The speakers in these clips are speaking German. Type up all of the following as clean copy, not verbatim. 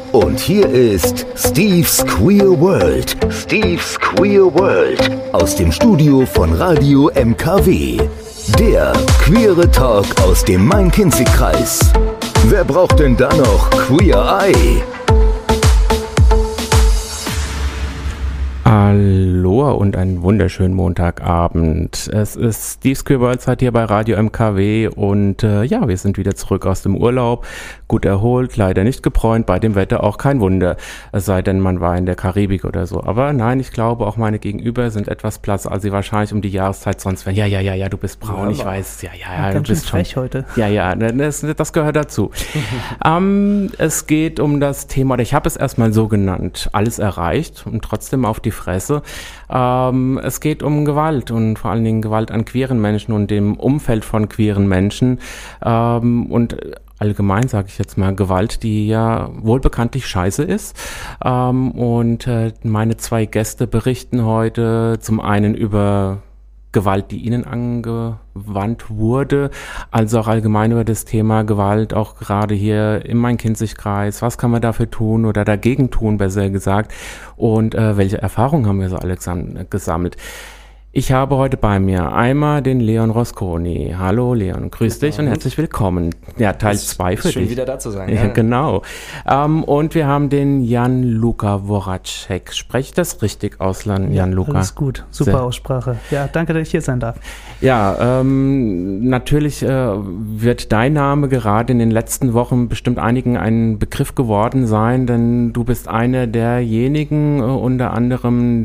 Und hier ist Steve's Queer World. Steve's Queer World. Aus dem Studio von Radio MKW. Der queere Talk aus dem Main-Kinzig-Kreis. Wer braucht denn da noch Queer Eye? Hallo und einen wunderschönen Montagabend. Es ist Steve's Queer World Zeit hier bei Radio MKW und wir sind wieder zurück aus dem Urlaub. Gut erholt, leider nicht gebräunt, bei dem Wetter auch kein Wunder. Es sei denn, man war in der Karibik oder so. Aber nein, ich glaube, auch meine Gegenüber sind etwas blasser, als sie wahrscheinlich um die Jahreszeit sonst wären. Ja, du bist braun, ich weiß. Ja, du bist frech heute. Ja, das gehört dazu. Es geht um das Thema, oder ich habe es erstmal so genannt, alles erreicht und trotzdem auf die Fresse. Es geht um Gewalt und vor allen Dingen Gewalt an queeren Menschen und dem Umfeld von queeren Menschen und allgemein sage ich jetzt mal Gewalt, die ja wohlbekanntlich scheiße ist. Meine zwei Gäste berichten heute zum einen über Gewalt, die ihnen angewandt wurde, also auch allgemein über das Thema Gewalt, auch gerade hier im Main-Kinzig-Kreis. Was kann man dafür tun oder dagegen tun, besser gesagt? Und welche Erfahrungen haben wir so alle gesammelt? Ich habe heute bei mir einmal den Leon Rosconi. Hallo Leon, grüß dich und herzlich willkommen. Ja, Teil 2 für dich. Schön wieder da zu sein. Ja, genau. Und wir haben den Jan-Luka Voracek. Spreche ich das richtig aus, Jan-Luka? Alles gut, super Aussprache. Ja, danke, dass ich hier sein darf. Ja, natürlich wird dein Name gerade in den letzten Wochen bestimmt einigen ein Begriff geworden sein, denn du bist einer derjenigen, unter anderem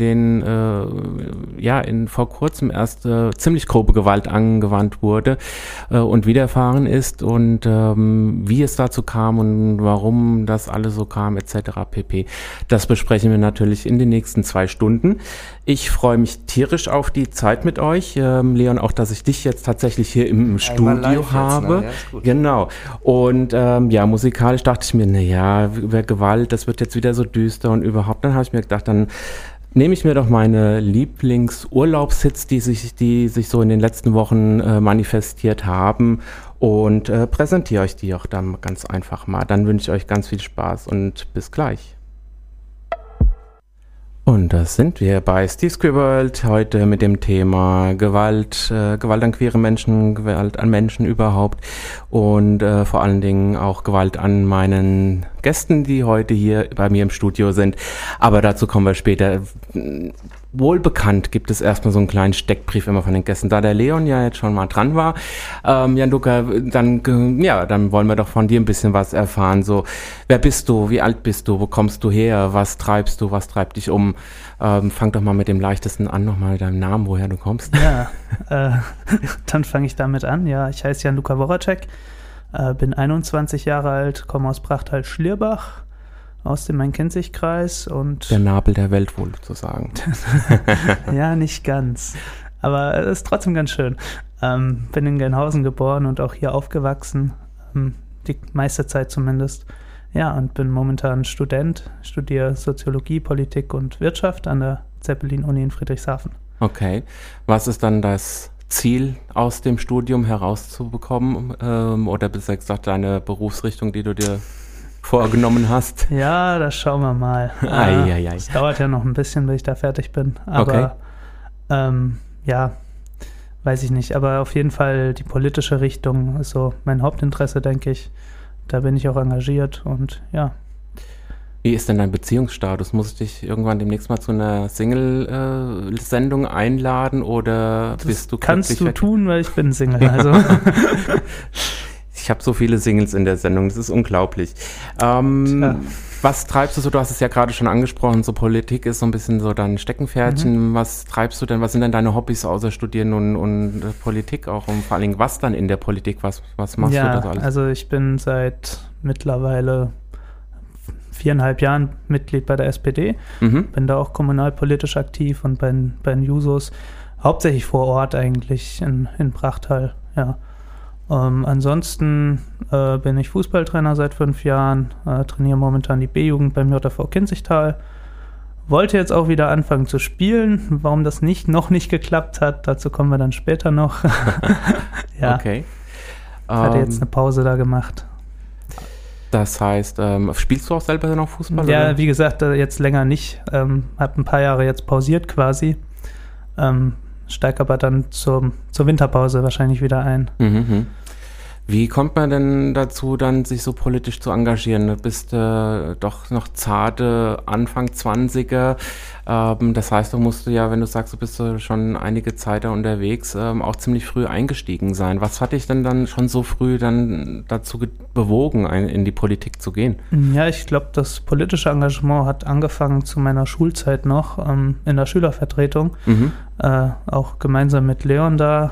vor kurzem erst ziemlich grobe Gewalt angewandt wurde und widerfahren ist und wie es dazu kam und warum das alles so kam etc. pp. Das besprechen wir natürlich in den nächsten 2 Stunden. Ich freue mich tierisch auf die Zeit mit euch. Leon, auch, dass ich dich jetzt tatsächlich hier im Studio habe. Jetzt, ne? Ja, genau. Und musikalisch dachte ich mir, über Gewalt, das wird jetzt wieder so düster und überhaupt. Dann habe ich mir gedacht, dann nehme ich mir doch meine Lieblingsurlaubshits, die sich so in den letzten Wochen manifestiert haben und präsentiere euch die auch dann ganz einfach mal. Dann wünsche ich euch ganz viel Spaß und bis gleich. Und das sind wir bei Steve's Queer World, heute mit dem Thema Gewalt an queeren Menschen, Gewalt an Menschen überhaupt und vor allen Dingen auch Gewalt an meinen Gästen, die heute hier bei mir im Studio sind. Aber dazu kommen wir später. Wohlbekannt gibt es erstmal so einen kleinen Steckbrief immer von den Gästen. Da der Leon ja jetzt schon mal dran war, Jan-Luka, dann wollen wir doch von dir ein bisschen was erfahren. So, wer bist du? Wie alt bist du? Wo kommst du her? Was treibst du? Was treibt dich um? Fang doch mal mit dem leichtesten an, nochmal deinem Namen, woher du kommst. Ja, dann fange ich damit an. Ja, ich heiße Jan-Luka Voracek, bin 21 Jahre alt, komme aus Brachtal-Schlierbach, aus dem Main-Kinzig-Kreis und... Der Nabel der Welt wohl zu sagen. Ja, nicht ganz. Aber es ist trotzdem ganz schön. Bin in Gelnhausen geboren und auch hier aufgewachsen. Die meiste Zeit zumindest. Ja, und bin momentan Student, studiere Soziologie, Politik und Wirtschaft an der Zeppelin-Uni in Friedrichshafen. Okay. Was ist dann das Ziel aus dem Studium herauszubekommen? Oder besser gesagt deine Berufsrichtung, die du dir vorgenommen hast? Ja, das schauen wir mal. Es dauert ja noch ein bisschen, bis ich da fertig bin. Aber weiß ich nicht. Aber auf jeden Fall die politische Richtung ist so mein Hauptinteresse, denke ich. Da bin ich auch engagiert und ja. Wie ist denn dein Beziehungsstatus? Muss ich dich irgendwann demnächst mal zu einer Single-Sendung einladen oder bist du glücklich? Kannst du tun, weil ich bin Single. Also. Ich habe so viele Singles in der Sendung, das ist unglaublich. Was treibst du so? Du hast es ja gerade schon angesprochen, so Politik ist so ein bisschen so dein Steckenpferdchen. Was treibst du denn? Was sind denn deine Hobbys außer Studieren und Politik auch? Und vor allen Dingen, was dann in der Politik? Was machst du da so alles? Also ich bin seit mittlerweile 4,5 Jahren Mitglied bei der SPD. Bin da auch kommunalpolitisch aktiv und bei den Jusos hauptsächlich vor Ort eigentlich in Brachtal, ja. Ansonsten bin ich Fußballtrainer seit 5 Jahren, trainiere momentan die B-Jugend beim JV Kinzigtal. Wollte jetzt auch wieder anfangen zu spielen. Warum das noch nicht geklappt hat, dazu kommen wir dann später noch. Ja. Okay. Hatte jetzt eine Pause da gemacht. Das heißt, spielst du auch selber noch Fußball? Ja, oder? Wie gesagt, jetzt länger nicht. Habe ein paar Jahre jetzt pausiert quasi. Steige aber dann zur Winterpause wahrscheinlich wieder ein. Wie kommt man denn dazu, dann sich so politisch zu engagieren? Du bist doch noch zarte Anfang 20er. Das heißt, du musst ja, wenn du sagst, du bist schon einige Zeit da unterwegs, auch ziemlich früh eingestiegen sein. Was hat dich denn dann schon so früh dann dazu bewogen, in die Politik zu gehen? Ja, ich glaube, das politische Engagement hat angefangen zu meiner Schulzeit noch in der Schülervertretung. Auch gemeinsam mit Leon da.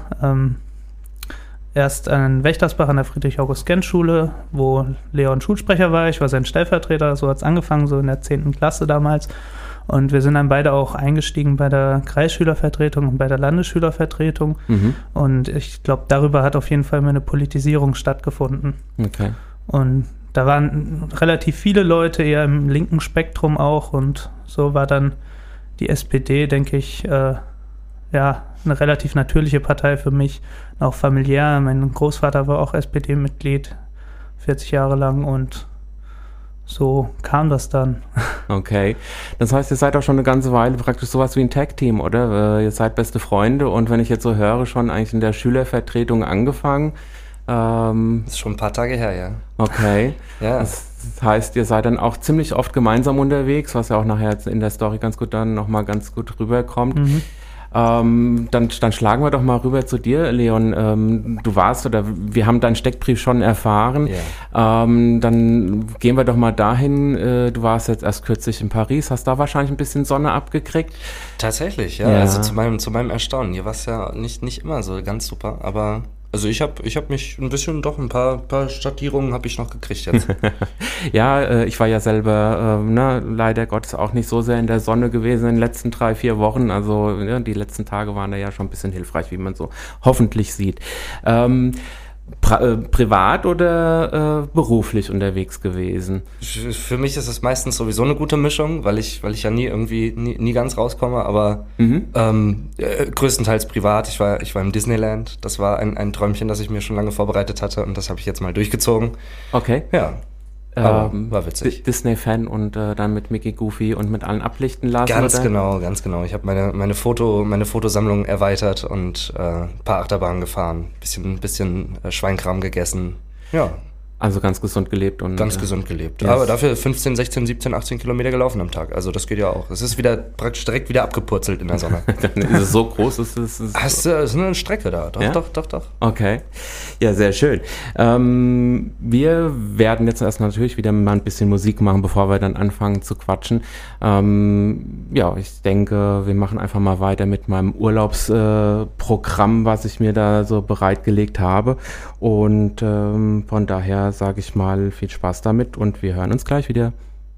Erst in Wächtersbach an der Friedrich-August-Gensch-Schule, wo Leon Schulsprecher war. Ich war sein Stellvertreter, so hat es angefangen, so in der 10. Klasse damals. Und wir sind dann beide auch eingestiegen bei der Kreisschülervertretung und bei der Landesschülervertretung. Und ich glaube, darüber hat auf jeden Fall meine Politisierung stattgefunden. Okay. Und da waren relativ viele Leute, eher im linken Spektrum auch. Und so war dann die SPD, denke ich, eine relativ natürliche Partei für mich, auch familiär. Mein Großvater war auch SPD-Mitglied, 40 Jahre lang, und so kam das dann. Okay, das heißt, ihr seid auch schon eine ganze Weile praktisch sowas wie ein Tag-Team, oder? Ihr seid beste Freunde, und wenn ich jetzt so höre, schon eigentlich in der Schülervertretung angefangen. Das ist schon ein paar Tage her, ja. Okay. Ja. Das heißt, ihr seid dann auch ziemlich oft gemeinsam unterwegs, was ja auch nachher in der Story nochmal ganz gut rüberkommt. Dann schlagen wir doch mal rüber zu dir, Leon. Du warst, oder wir haben deinen Steckbrief schon erfahren. Yeah. Dann gehen wir doch mal dahin. Du warst jetzt erst kürzlich in Paris, hast da wahrscheinlich ein bisschen Sonne abgekriegt. Tatsächlich, ja. Also zu meinem Erstaunen. Hier war es ja nicht immer so ganz super, aber also ich hab mich ein bisschen, doch ein paar Stadtierungen habe ich noch gekriegt jetzt. Ja, ich war ja selber leider Gottes auch nicht so sehr in der Sonne gewesen in den letzten 3-4 Wochen. Also die letzten Tage waren da ja schon ein bisschen hilfreich, wie man so hoffentlich sieht. Privat oder beruflich unterwegs gewesen? Für mich ist es meistens sowieso eine gute Mischung, weil ich ja nie ganz rauskomme, aber größtenteils privat. Ich war im Disneyland. Das war ein Träumchen, das ich mir schon lange vorbereitet hatte, und das habe ich jetzt mal durchgezogen. Okay. Ja. War witzig. Disney-Fan und dann mit Mickey, Goofy und mit allen ablichten lassen? Ganz genau. Ich habe meine Fotosammlung erweitert und ein paar Achterbahnen gefahren, bisschen Schweinkram gegessen. Ja. Also ganz gesund gelebt. Ganz gesund gelebt. Yes. Aber dafür 15, 16, 17, 18 Kilometer gelaufen am Tag. Also das geht ja auch. Es ist praktisch direkt wieder abgepurzelt in der Sonne. Dann ist es so groß, es ist eine Strecke da. Doch. Okay. Ja, sehr schön. Wir werden jetzt erst natürlich wieder mal ein bisschen Musik machen, bevor wir dann anfangen zu quatschen. Ich denke, wir machen einfach mal weiter mit meinem Urlaubsprogramm, was ich mir da so bereitgelegt habe. Und von daher sage ich mal, viel Spaß damit, und wir hören uns gleich wieder.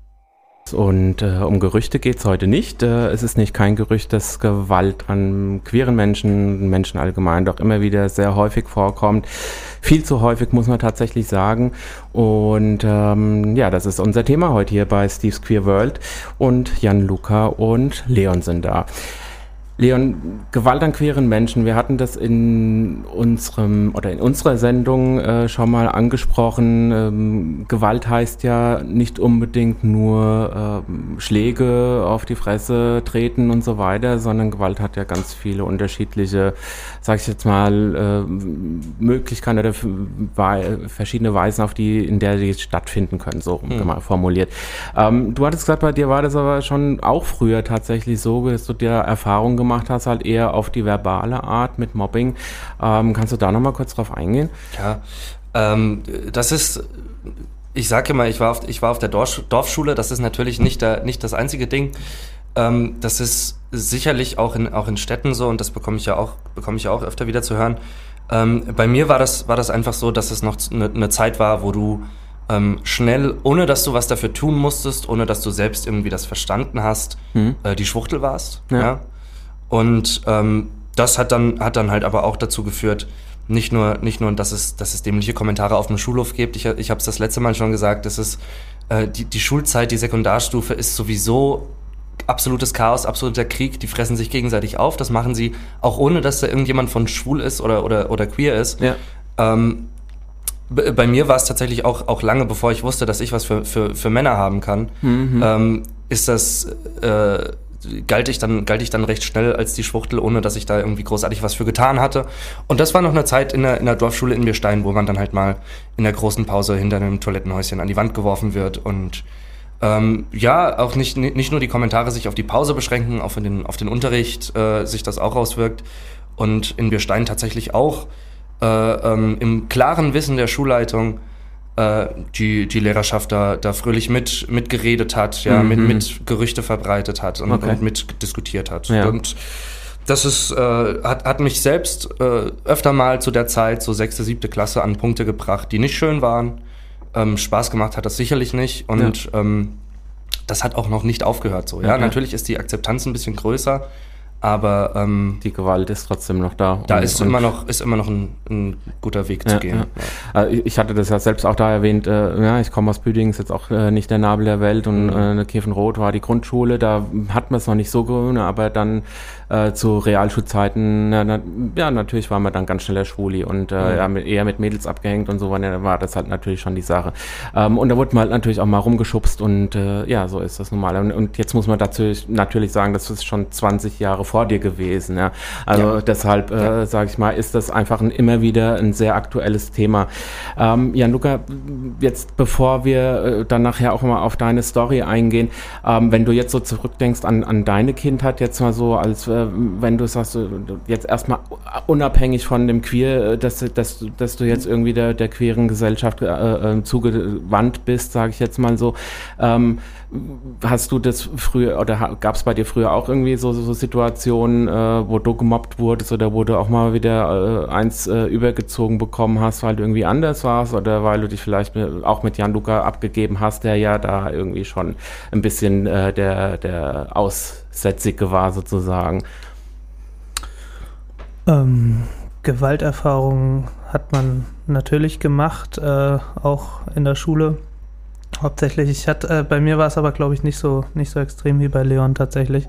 Und um Gerüchte geht es heute nicht. Es ist kein Gerücht, dass Gewalt an queeren Menschen allgemein doch immer wieder sehr häufig vorkommt. Viel zu häufig, muss man tatsächlich sagen. Und das ist unser Thema heute hier bei Steve's Queer World. Und Jan, Luca und Leon sind da. Leon, Gewalt an queeren Menschen, wir hatten das in unserer Sendung schon mal angesprochen. Gewalt heißt ja nicht unbedingt nur Schläge auf die Fresse treten und so weiter, sondern Gewalt hat ja ganz viele unterschiedliche, sag ich jetzt mal, Möglichkeiten oder verschiedene Weisen, in der die stattfinden können, so formuliert. Du hattest gesagt, bei dir war das aber schon auch früher tatsächlich so, dass du dir Erfahrungen gemacht hast, halt eher auf die verbale Art mit Mobbing. Kannst du da nochmal kurz drauf eingehen? Ja, das ist, ich sage immer, ich war auf der Dorfschule, das ist natürlich nicht das einzige Ding. Das ist sicherlich auch in Städten so, und das bekomme ich ja auch öfter wieder zu hören. Bei mir war das einfach so, dass es noch eine Zeit war, wo du schnell, ohne dass du was dafür tun musstest, ohne dass du selbst irgendwie das verstanden hast, die Schwuchtel warst. Ja. Und das hat dann halt aber auch dazu geführt, nicht nur, dass es dämliche Kommentare auf dem Schulhof gibt. Ich habe es das letzte Mal schon gesagt, das ist die Schulzeit, die Sekundarstufe ist sowieso absolutes Chaos, absoluter Krieg. Die fressen sich gegenseitig auf. Das machen sie auch ohne, dass da irgendjemand von schwul ist oder queer ist. Ja. Bei mir war es tatsächlich auch lange, bevor ich wusste, dass ich was für Männer haben kann, galt ich dann recht schnell als die Schwuchtel, ohne dass ich da irgendwie großartig was für getan hatte. Und das war noch eine Zeit in der Dorfschule in Bierstein, wo man dann halt mal in der großen Pause hinter einem Toilettenhäuschen an die Wand geworfen wird und auch nicht nur die Kommentare sich auf die Pause beschränken, auf den Unterricht sich das auch auswirkt. Und in Bierstein tatsächlich auch im klaren Wissen der Schulleitung die Lehrerschaft da fröhlich mitgeredet hat, mit Gerüchte verbreitet hat und mit diskutiert hat. Ja. Und das ist, hat mich selbst öfter mal zu der Zeit, so 6., 7. Klasse, an Punkte gebracht, die nicht schön waren. Spaß gemacht hat das sicherlich nicht. Und das hat auch noch nicht aufgehört so. Ja, natürlich ist die Akzeptanz ein bisschen größer, aber die Gewalt ist trotzdem noch da. Da ist immer noch ein guter Weg zu gehen. Ja. Ich hatte das ja selbst auch da erwähnt, ich komme aus Büdingen, ist jetzt auch nicht der Nabel der Welt und Kirchenroth war die Grundschule, da hat man es noch nicht so grün, aber dann zu Realschulzeiten, natürlich war man dann ganz schneller Schwuli und eher mit Mädels abgehängt und so war das halt natürlich schon die Sache. Und da wurde man halt natürlich auch mal rumgeschubst und so ist das normal. Und jetzt muss man dazu natürlich sagen, das ist schon 20 Jahre vor dir gewesen. Ja. Also deshalb, sage ich mal, ist das einfach immer wieder ein sehr aktuelles Thema. Gianluca, jetzt bevor wir dann nachher auch mal auf deine Story eingehen, wenn du jetzt so zurückdenkst an deine Kindheit, jetzt mal so, als wenn du sagst, jetzt erstmal unabhängig von dem Queer, dass du jetzt irgendwie der queeren Gesellschaft zugewandt bist, sage ich jetzt mal so, hast du das früher oder gab es bei dir früher auch irgendwie so Situationen, wo du gemobbt wurdest oder wo du auch mal wieder eins übergezogen bekommen hast, weil du irgendwie anders warst oder weil du dich vielleicht auch mit Gianluca abgegeben hast, der ja da irgendwie schon ein bisschen der Aussätzige war sozusagen? Gewalterfahrungen hat man natürlich gemacht, auch in der Schule. Hauptsächlich, bei mir war es aber, glaube ich, nicht so extrem wie bei Leon tatsächlich.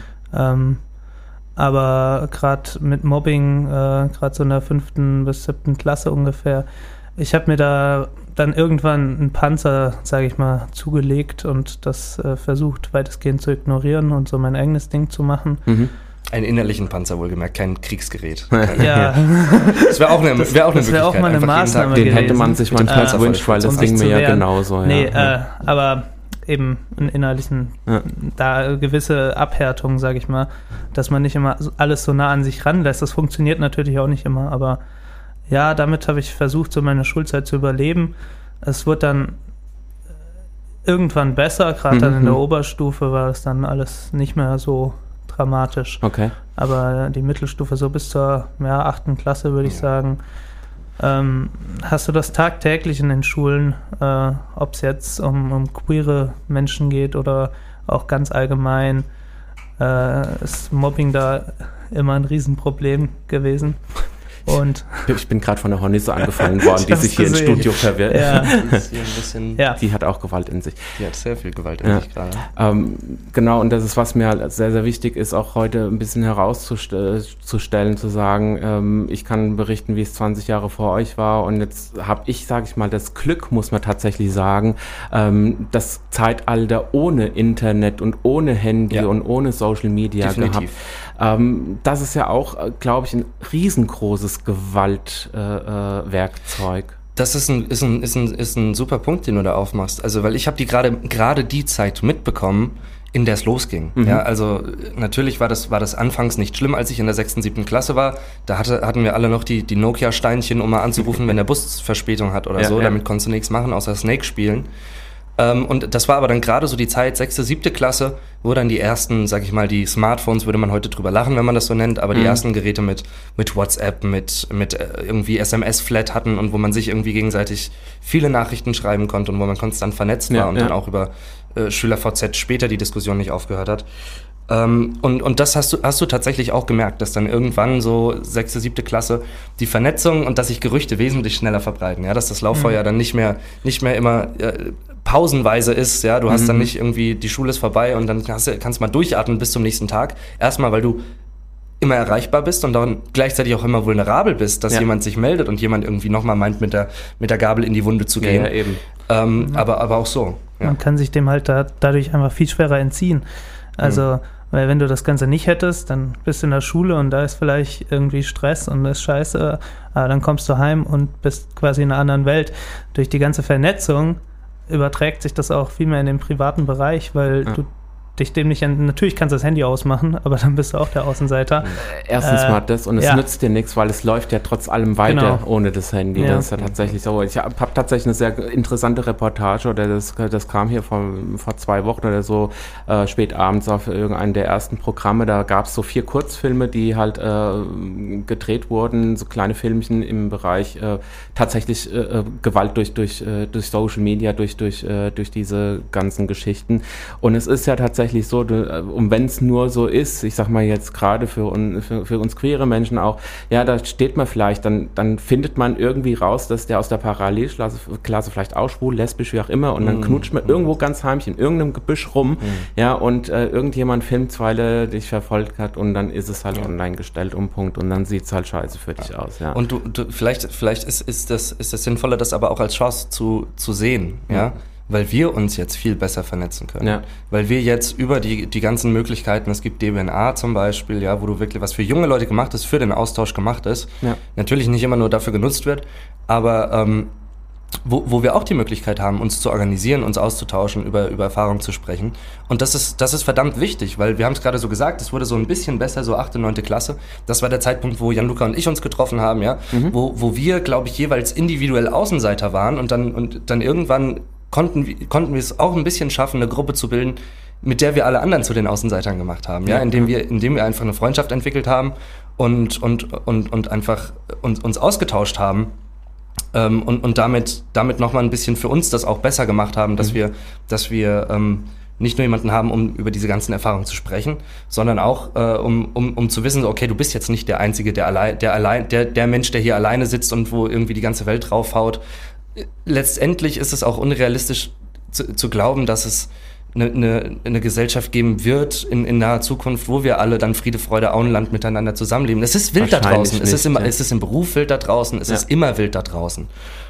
Aber gerade mit Mobbing, gerade so in der 5. bis 7. Klasse ungefähr, ich habe mir da dann irgendwann einen Panzer, sage ich mal, zugelegt und das versucht weitestgehend zu ignorieren und so mein eigenes Ding zu machen. Einen innerlichen Panzer, wohlgemerkt, kein Kriegsgerät. Ja. Das wäre auch eine Möglichkeit. Das wäre auch mal eine Maßnahme den gewesen. hätte man sich manchmal gewünscht, weil das Ding mir ja genauso. Nee, aber eben einen innerlichen, da gewisse Abhärtung, sage ich mal, dass man nicht immer alles so nah an sich ranlässt. Das funktioniert natürlich auch nicht immer, aber ja, damit habe ich versucht, so meine Schulzeit zu überleben. Es wird dann irgendwann besser, gerade dann in der Oberstufe war es dann alles nicht mehr so dramatisch. Okay. Aber die Mittelstufe so bis zur 8. Klasse, würde ich sagen, hast du das tagtäglich in den Schulen, ob es jetzt um queere Menschen geht oder auch ganz allgemein, ist Mobbing da immer ein Riesenproblem gewesen. Und ich bin gerade von der Hornisse angefallen worden, die sich hier im Studio verwirrt. Ja. Die hat auch Gewalt in sich. Die hat sehr viel Gewalt in sich gerade. Genau, und das ist, was mir halt sehr, sehr wichtig ist, auch heute ein bisschen herauszustellen, zu sagen, ich kann berichten, wie es 20 Jahre vor euch war und jetzt habe ich, sage ich mal, das Glück, muss man tatsächlich sagen, das Zeitalter ohne Internet und ohne Handy und ohne Social Media gehabt. Das ist ja auch, glaube ich, ein riesengroßes Gewaltwerkzeug. Das ist ein super Punkt, den du da aufmachst. Also, weil ich habe gerade die Zeit mitbekommen, in der es losging. Ja, also natürlich war das anfangs nicht schlimm, als ich in der 6., 7. Klasse war. Da hatten wir alle noch die Nokia-Steinchen, um mal anzurufen, wenn der Bus Verspätung hat oder so. Damit konntest du nichts machen, außer Snake spielen. Und das war aber dann gerade so die Zeit, 6., 7. Klasse, wo dann die ersten, sag ich mal, die Smartphones, würde man heute drüber lachen, wenn man das so nennt, aber die ersten Geräte mit WhatsApp, mit irgendwie SMS-Flat hatten und wo man sich irgendwie gegenseitig viele Nachrichten schreiben konnte und wo man konstant vernetzt war und dann auch über SchülerVZ später die Diskussion nicht aufgehört hat. Und das hast du tatsächlich auch gemerkt, dass dann irgendwann so 6., 7. Klasse die Vernetzung und dass sich Gerüchte wesentlich schneller verbreiten, dass das Lauffeuer dann nicht mehr immer pausenweise ist, du hast dann nicht irgendwie, die Schule ist vorbei und dann kannst mal durchatmen bis zum nächsten Tag. Erstmal, weil du immer erreichbar bist und dann gleichzeitig auch immer vulnerabel bist, dass jemand sich meldet und jemand irgendwie nochmal meint, mit der Gabel in die Wunde zu gehen. Ja, eben. Aber auch so. Ja. Man kann sich dem halt dadurch einfach viel schwerer entziehen. Also, weil wenn du das Ganze nicht hättest, dann bist du in der Schule und da ist vielleicht irgendwie Stress und ist scheiße, aber dann kommst du heim und bist quasi in einer anderen Welt. Durch die ganze Vernetzung überträgt sich das auch viel mehr in den privaten Bereich, weil du dich dem nicht, natürlich kannst du das Handy ausmachen, aber dann bist du auch der Außenseiter. Erstens mal das und es nützt dir nichts, weil es läuft ja trotz allem weiter ohne das Handy. Ja. Das ist ja tatsächlich so. Ich habe tatsächlich eine sehr interessante Reportage, oder das kam hier vor 2 Wochen oder so, spät abends auf irgendeinem der ersten Programme. Da gab es so 4 Kurzfilme, die halt gedreht wurden, so kleine Filmchen im Bereich tatsächlich Gewalt durch Social Media, durch diese ganzen Geschichten. Und es ist ja tatsächlich so, und wenn es nur so ist, ich sag mal jetzt gerade für uns queere Menschen auch, ja, da steht man vielleicht, dann findet man irgendwie raus, dass der aus der Parallelklasse vielleicht auch schwul, lesbisch, wie auch immer, und dann knutscht man irgendwo ganz heimlich in irgendeinem Gebüsch rum, ja, und irgendjemand filmt, weil er dich verfolgt hat, und dann ist es halt online gestellt, Punkt, und dann sieht es halt scheiße für dich aus, ja. Und du vielleicht ist das Sinnvolle, das aber auch als Chance zu sehen, ja. Weil wir uns jetzt viel besser vernetzen können. Ja. Weil wir jetzt über die ganzen Möglichkeiten, es gibt DBNA zum Beispiel, ja, wo du wirklich was für junge Leute gemacht ist, für den Austausch gemacht ist, natürlich nicht immer nur dafür genutzt wird, aber wo wir auch die Möglichkeit haben, uns zu organisieren, uns auszutauschen, über Erfahrungen zu sprechen. Und das ist verdammt wichtig, weil wir haben es gerade so gesagt, es wurde so ein bisschen besser, so 8., 9. Klasse. Das war der Zeitpunkt, wo Gianluca und ich uns getroffen haben, ja, wo wir, glaube ich, jeweils individuell Außenseiter waren und dann irgendwann konnten wir es auch ein bisschen schaffen, eine Gruppe zu bilden, mit der wir alle anderen zu den Außenseitern gemacht haben, ja, indem wir einfach eine Freundschaft entwickelt haben und einfach uns ausgetauscht haben, und damit nochmal ein bisschen für uns das auch besser gemacht haben, dass wir nicht nur jemanden haben, um über diese ganzen Erfahrungen zu sprechen, sondern auch um zu wissen, okay, du bist jetzt nicht der Einzige, der Mensch, der hier alleine sitzt und wo irgendwie die ganze Welt draufhaut. Letztendlich ist es auch unrealistisch zu glauben, dass es eine Gesellschaft geben wird in naher Zukunft, wo wir alle dann Friede, Freude, Auenland miteinander zusammenleben. Es ist wild da draußen, es ist im Beruf wild da draußen, es ist immer wild da draußen.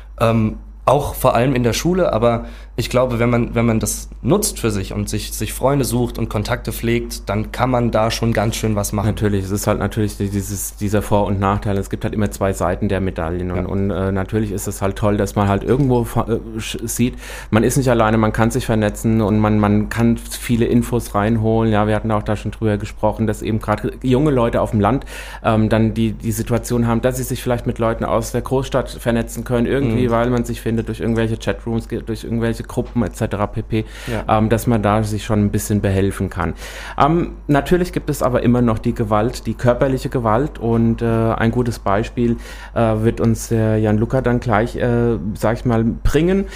Auch vor allem in der Schule, aber ich glaube, wenn man das nutzt für sich und sich Freunde sucht und Kontakte pflegt, dann kann man da schon ganz schön was machen. Natürlich, es ist halt natürlich dieser Vor- und Nachteil. Es gibt halt immer 2 Seiten der Medaillen und natürlich ist es halt toll, dass man halt irgendwo sieht, man ist nicht alleine, man kann sich vernetzen und man kann viele Infos reinholen. Ja, wir hatten auch da schon drüber gesprochen, dass eben gerade junge Leute auf dem Land dann die Situation haben, dass sie sich vielleicht mit Leuten aus der Großstadt vernetzen können, irgendwie, weil man sich findet durch irgendwelche Chatrooms, durch irgendwelche Gruppen etc. pp., dass man da sich schon ein bisschen behelfen kann. Natürlich gibt es aber immer noch die Gewalt, die körperliche Gewalt, und ein gutes Beispiel wird uns Gianluca dann gleich, sag ich mal, bringen,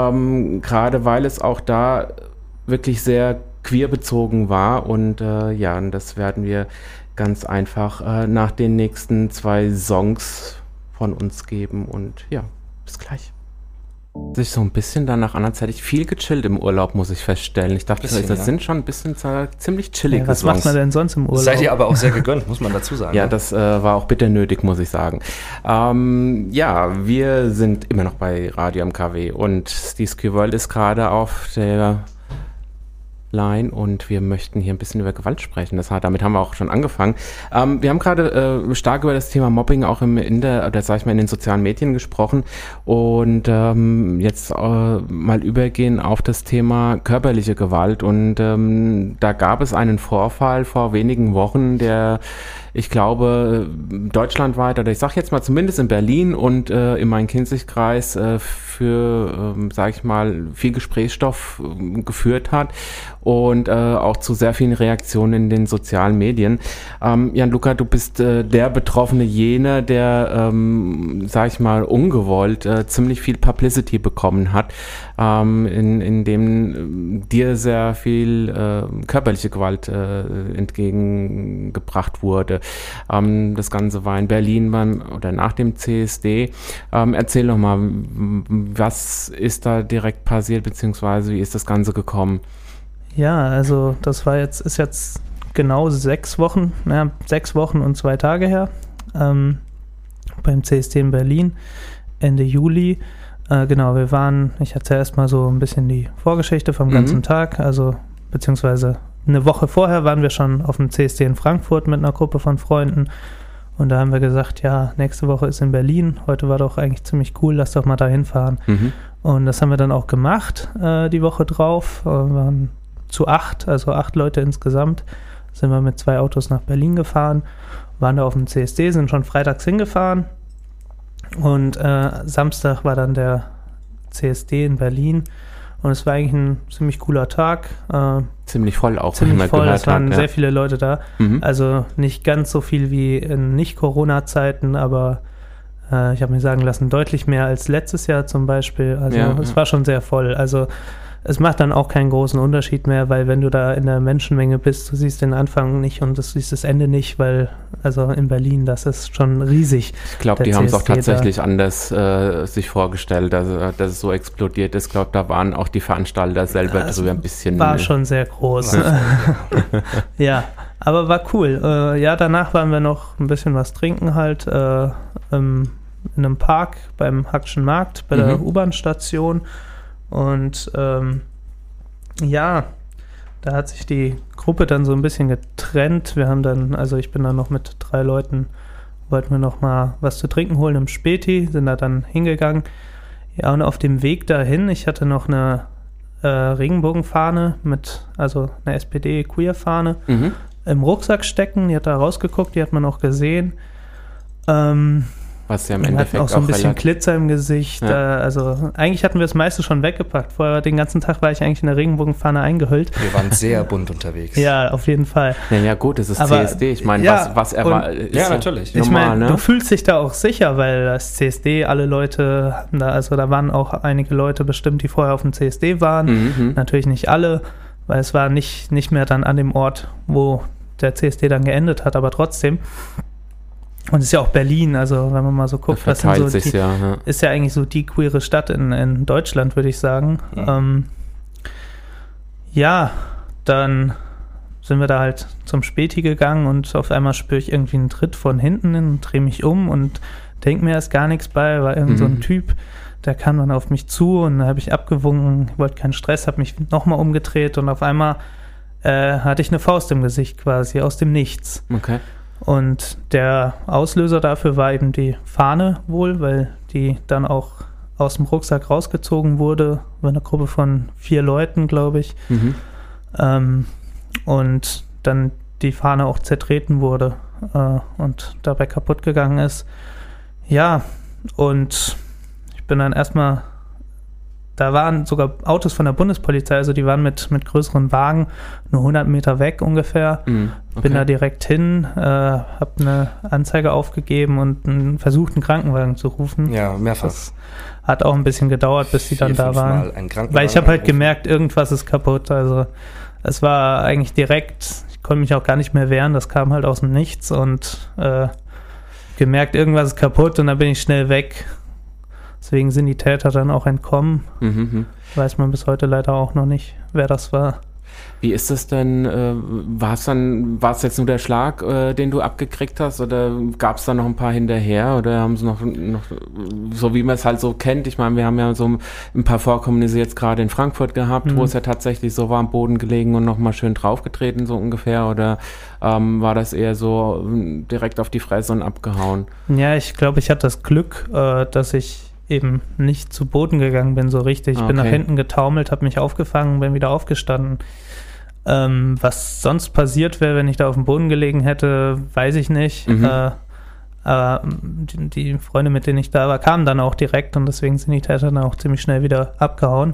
gerade weil es auch da wirklich sehr queerbezogen war, und und das werden wir ganz einfach nach den nächsten 2 Songs von uns geben, und ja, bis gleich. Sich so ein bisschen danach an, als hätte ich viel gechillt im Urlaub, muss ich feststellen. Ich dachte, das sind schon ein bisschen ziemlich chillige was Songs. Was macht man denn sonst im Urlaub? Seid ihr aber auch sehr gegönnt, muss man dazu sagen. Ja, das war auch bitter nötig, muss ich sagen. Wir sind immer noch bei Radio MKW und Steve's Queer World ist gerade auf der Line und wir möchten hier ein bisschen über Gewalt sprechen. Damit haben wir auch schon angefangen. Wir haben gerade stark über das Thema Mobbing auch in den sozialen Medien gesprochen und jetzt mal übergehen auf das Thema körperliche Gewalt, und da gab es einen Vorfall vor wenigen Wochen, der, ich glaube, deutschlandweit, oder ich sage jetzt mal zumindest in Berlin und im Main-Kinzig-Kreis für, sage ich mal, viel Gesprächsstoff geführt hat und auch zu sehr vielen Reaktionen in den sozialen Medien. Gianluca, du bist der Betroffene, jener, der, sage ich mal, ungewollt ziemlich viel Publicity bekommen hat, in dem dir sehr viel körperliche Gewalt entgegengebracht wurde. Das Ganze war in Berlin nach dem CSD. Erzähl doch mal, was ist da direkt passiert, beziehungsweise wie ist das Ganze gekommen? Ja, also das ist jetzt genau 6 Wochen und 2 Tage her, beim CSD in Berlin, Ende Juli. Genau, ich erzähle erstmal so ein bisschen die Vorgeschichte vom ganzen Tag, also beziehungsweise eine Woche vorher waren wir schon auf dem CSD in Frankfurt mit einer Gruppe von Freunden und da haben wir gesagt, ja, nächste Woche ist in Berlin, heute war doch eigentlich ziemlich cool, lass doch mal da hinfahren. Und das haben wir dann auch gemacht, die Woche drauf, wir waren zu 8, also 8 Leute insgesamt, sind wir mit 2 Autos nach Berlin gefahren, waren da auf dem CSD, sind schon freitags hingefahren. Und Samstag war dann der CSD in Berlin und es war eigentlich ein ziemlich cooler Tag. Ziemlich voll auch. Ziemlich voll, es waren sehr viele Leute da. Also nicht ganz so viel wie in Nicht-Corona-Zeiten, aber ich habe mir sagen lassen, deutlich mehr als letztes Jahr zum Beispiel. Also es war schon sehr voll. Also es macht dann auch keinen großen Unterschied mehr, weil wenn du da in der Menschenmenge bist, du siehst den Anfang nicht und du siehst das Ende nicht, weil, also in Berlin, das ist schon riesig. Ich glaube, die haben es auch tatsächlich anders sich vorgestellt, dass es so explodiert ist. Ich glaube, da waren auch die Veranstalter selber drüber ein bisschen... War schon sehr groß. Ja, aber war cool. Danach waren wir noch ein bisschen was trinken halt in einem Park beim Hackschen Markt, bei der U-Bahn-Station. Und da hat sich die Gruppe dann so ein bisschen getrennt. Wir haben dann, also ich bin dann noch mit 3 Leuten, wollten wir noch mal was zu trinken holen im Späti, sind da dann hingegangen. Ja, und auf dem Weg dahin, ich hatte noch eine Regenbogenfahne also eine SPD-Queer-Fahne im Rucksack stecken. Die hat da rausgeguckt, die hat man auch gesehen. Was ja im Endeffekt hatten auch so ein bisschen Glitzer im Gesicht. Ja. Also eigentlich hatten wir das meiste schon weggepackt. Vorher den ganzen Tag war ich eigentlich in der Regenbogenfahne eingehüllt. Wir waren sehr bunt unterwegs. Ja, auf jeden Fall. Ja gut, es ist aber, CSD. Ich meine, was ist ja natürlich. Ich meine, du fühlst dich da auch sicher, weil das CSD, alle Leute hatten da, also da waren auch einige Leute bestimmt, die vorher auf dem CSD waren. Natürlich nicht alle, weil es war nicht mehr dann an dem Ort, wo der CSD dann geendet hat, aber trotzdem. Und es ist ja auch Berlin, also wenn man mal so guckt, was sind so ist ja eigentlich so die queere Stadt in Deutschland, würde ich sagen. Dann sind wir da halt zum Späti gegangen und auf einmal spüre ich irgendwie einen Tritt von hinten und drehe mich um und denke mir erst gar nichts bei, war irgend so ein Typ, der kam dann auf mich zu und da habe ich abgewunken, wollte keinen Stress, habe mich nochmal umgedreht und auf einmal hatte ich eine Faust im Gesicht quasi, aus dem Nichts. Okay. Und der Auslöser dafür war eben die Fahne wohl, weil die dann auch aus dem Rucksack rausgezogen wurde, bei einer Gruppe von 4 Leuten, glaube ich. Und dann die Fahne auch zertreten wurde und dabei kaputt gegangen ist. Ja, und ich bin dann erstmal... Da waren sogar Autos von der Bundespolizei, also die waren mit größeren Wagen nur 100 Meter weg ungefähr. Okay. Bin da direkt hin, habe eine Anzeige aufgegeben und versucht, einen Krankenwagen zu rufen. Ja, mehrfach. Das hat auch ein bisschen gedauert, bis die dann da waren. Weil ich habe halt gemerkt, irgendwas ist kaputt. Also es war eigentlich direkt, ich konnte mich auch gar nicht mehr wehren, das kam halt aus dem Nichts und gemerkt, irgendwas ist kaputt und dann bin ich schnell weg. Deswegen sind die Täter dann auch entkommen. Weiß man bis heute leider auch noch nicht, wer das war. Wie ist das denn? War es jetzt nur der Schlag, den du abgekriegt hast, oder gab es da noch ein paar hinterher? Oder haben sie noch so wie man es halt so kennt? Ich meine, wir haben ja so ein paar Vorkommnisse jetzt gerade in Frankfurt gehabt, wo es ja tatsächlich so war, am Boden gelegen und nochmal schön draufgetreten, so ungefähr. Oder war das eher so direkt auf die Fresse und abgehauen? Ja, ich glaube, ich hatte das Glück, dass ich eben nicht zu Boden gegangen bin so richtig. Ich bin nach hinten getaumelt, habe mich aufgefangen, bin wieder aufgestanden. Was sonst passiert wäre, wenn ich da auf dem Boden gelegen hätte, weiß ich nicht. Aber die Freunde, mit denen ich da war, kamen dann auch direkt und deswegen sind die Täter dann auch ziemlich schnell wieder abgehauen.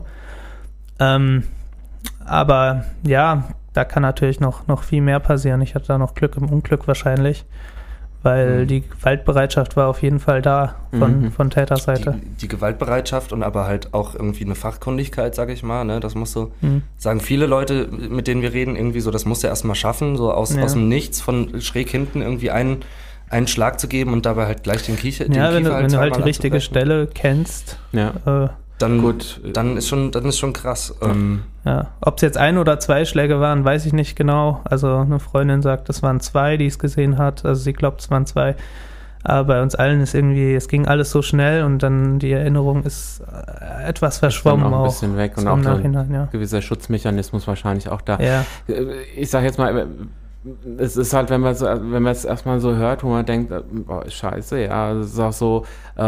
Aber ja, da kann natürlich noch viel mehr passieren. Ich hatte da noch Glück im Unglück wahrscheinlich. Weil die Gewaltbereitschaft war auf jeden Fall da von Täterseite. Die Gewaltbereitschaft und aber halt auch irgendwie eine Fachkundigkeit, sage ich mal. Ne? Das musst du, sagen viele Leute, mit denen wir reden, irgendwie so, das musst du erstmal schaffen, so aus dem Nichts von schräg hinten irgendwie einen Schlag zu geben und dabei halt gleich den Kiefer. Ja, wenn du halt die richtige Stelle kennst, dann ist schon krass. Ja, ob es jetzt 1 oder 2 Schläge waren, weiß ich nicht genau. Also eine Freundin sagt, es waren 2, die es gesehen hat. Also sie glaubt, es waren 2. Aber bei uns allen ist irgendwie, es ging alles so schnell und dann die Erinnerung ist etwas verschwommen. Ist auch ein bisschen weg und auch ein gewisser Schutzmechanismus wahrscheinlich auch da. Ja. Ich sag jetzt mal, es ist halt, wenn man es erstmal so hört, wo man denkt, boah, scheiße, ja, es ist auch so,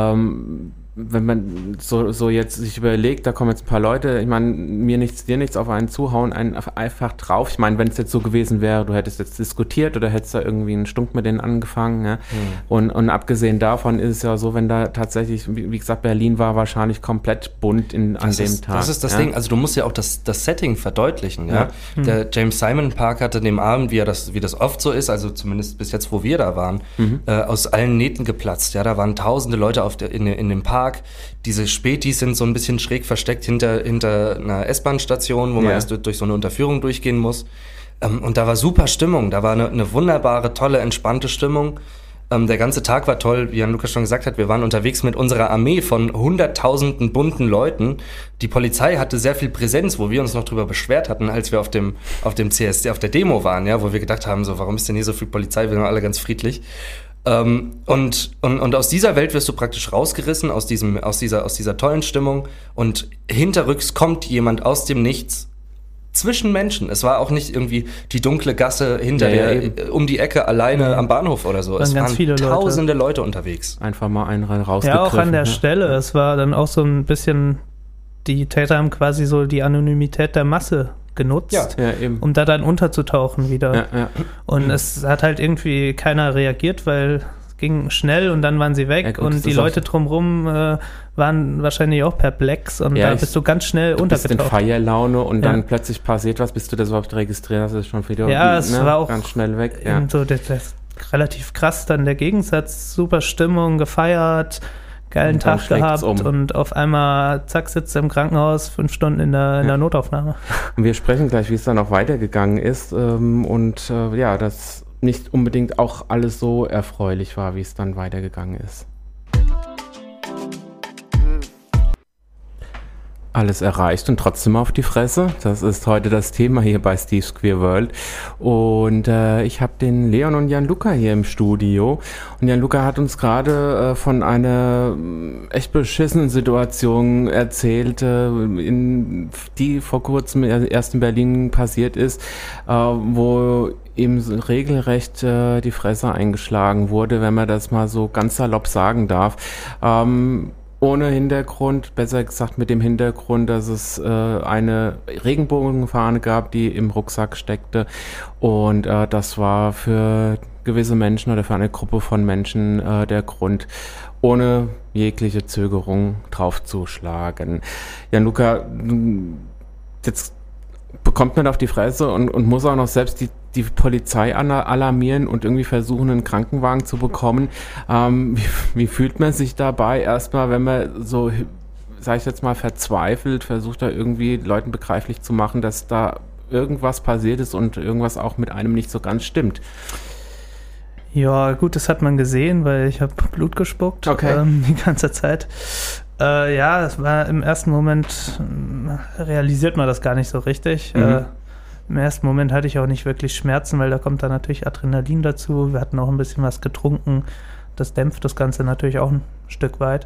wenn man so jetzt sich überlegt, da kommen jetzt ein paar Leute, ich meine, mir nichts, dir nichts, auf einen zuhauen, einen einfach drauf. Ich meine, wenn es jetzt so gewesen wäre, du hättest jetzt diskutiert oder hättest da irgendwie einen Stunk mit denen angefangen. Ja? Und abgesehen davon ist es ja so, wenn da tatsächlich, wie gesagt, Berlin war wahrscheinlich komplett bunt an dem Tag. Das ist das Ding, also du musst ja auch das Setting verdeutlichen. Ja? Der James Simon Park hatte dem Abend, wie das oft so ist, also zumindest bis jetzt, wo wir da waren, aus allen Nähten geplatzt. Ja, da waren tausende Leute in dem Park. Diese Spätis sind so ein bisschen schräg versteckt hinter einer S-Bahn-Station, wo man erst durch so eine Unterführung durchgehen muss. Und da war super Stimmung, da war eine wunderbare, tolle, entspannte Stimmung. Der ganze Tag war toll, wie Jan-Lukas schon gesagt hat, wir waren unterwegs mit unserer Armee von hunderttausenden bunten Leuten. Die Polizei hatte sehr viel Präsenz, wo wir uns noch drüber beschwert hatten, als wir auf dem CSD, auf der Demo waren, ja, wo wir gedacht haben, so, warum ist denn hier so viel Polizei, wir sind alle ganz friedlich. Und aus dieser Welt wirst du praktisch rausgerissen, aus dieser tollen Stimmung, und hinterrücks kommt jemand aus dem Nichts zwischen Menschen. Es war auch nicht irgendwie die dunkle Gasse um die Ecke alleine am Bahnhof oder so. Es waren viele tausende Leute unterwegs. Einfach mal einen rausgegriffen. Ja, auch an der Stelle. Es war dann auch so ein bisschen, die Täter haben quasi so die Anonymität der Masse genutzt, um da dann unterzutauchen wieder. Ja. Und es hat halt irgendwie keiner reagiert, weil es ging schnell und dann waren sie weg, gut, und die Leute drumherum waren wahrscheinlich auch perplex, und da bist du ganz schnell untergetaucht. Du bist in Feierlaune und dann plötzlich passiert was, bis du das überhaupt registriert hast, ist schon wieder es war auch ganz schnell weg. So das relativ krass dann der Gegensatz, super Stimmung, gefeiert, geilen Tag gehabt und auf einmal, zack, sitzt er im Krankenhaus, 5 Stunden in der Notaufnahme. Und wir sprechen gleich, wie es dann auch weitergegangen ist, und das nicht unbedingt auch alles so erfreulich war, wie es dann weitergegangen ist. Alles erreicht und trotzdem auf die Fresse. Das ist heute das Thema hier bei Steve's Queer World. Und ich habe den Leon und Jan-Luca hier im Studio. Und Jan-Luca hat uns gerade von einer echt beschissenen Situation erzählt, die vor kurzem erst in Berlin passiert ist, wo ihm regelrecht die Fresse eingeschlagen wurde, wenn man das mal so ganz salopp sagen darf. Ohne Hintergrund, besser gesagt mit dem Hintergrund, dass es eine Regenbogenfahne gab, die im Rucksack steckte, und das war für gewisse Menschen oder für eine Gruppe von Menschen der Grund, ohne jegliche Zögerung draufzuschlagen. Jan-Luca, jetzt bekommt man auf die Fresse und muss auch noch selbst die Polizei alarmieren und irgendwie versuchen, einen Krankenwagen zu bekommen. Wie fühlt man sich dabei erstmal, wenn man so, sag ich jetzt mal, verzweifelt versucht, da irgendwie Leuten begreiflich zu machen, dass da irgendwas passiert ist und irgendwas auch mit einem nicht so ganz stimmt? Ja, gut, das hat man gesehen, weil ich habe Blut gespuckt die ganze Zeit. Das war im ersten Moment, realisiert man das gar nicht so richtig. Im ersten Moment hatte ich auch nicht wirklich Schmerzen, weil da kommt dann natürlich Adrenalin dazu. Wir hatten auch ein bisschen was getrunken. Das dämpft das Ganze natürlich auch ein Stück weit.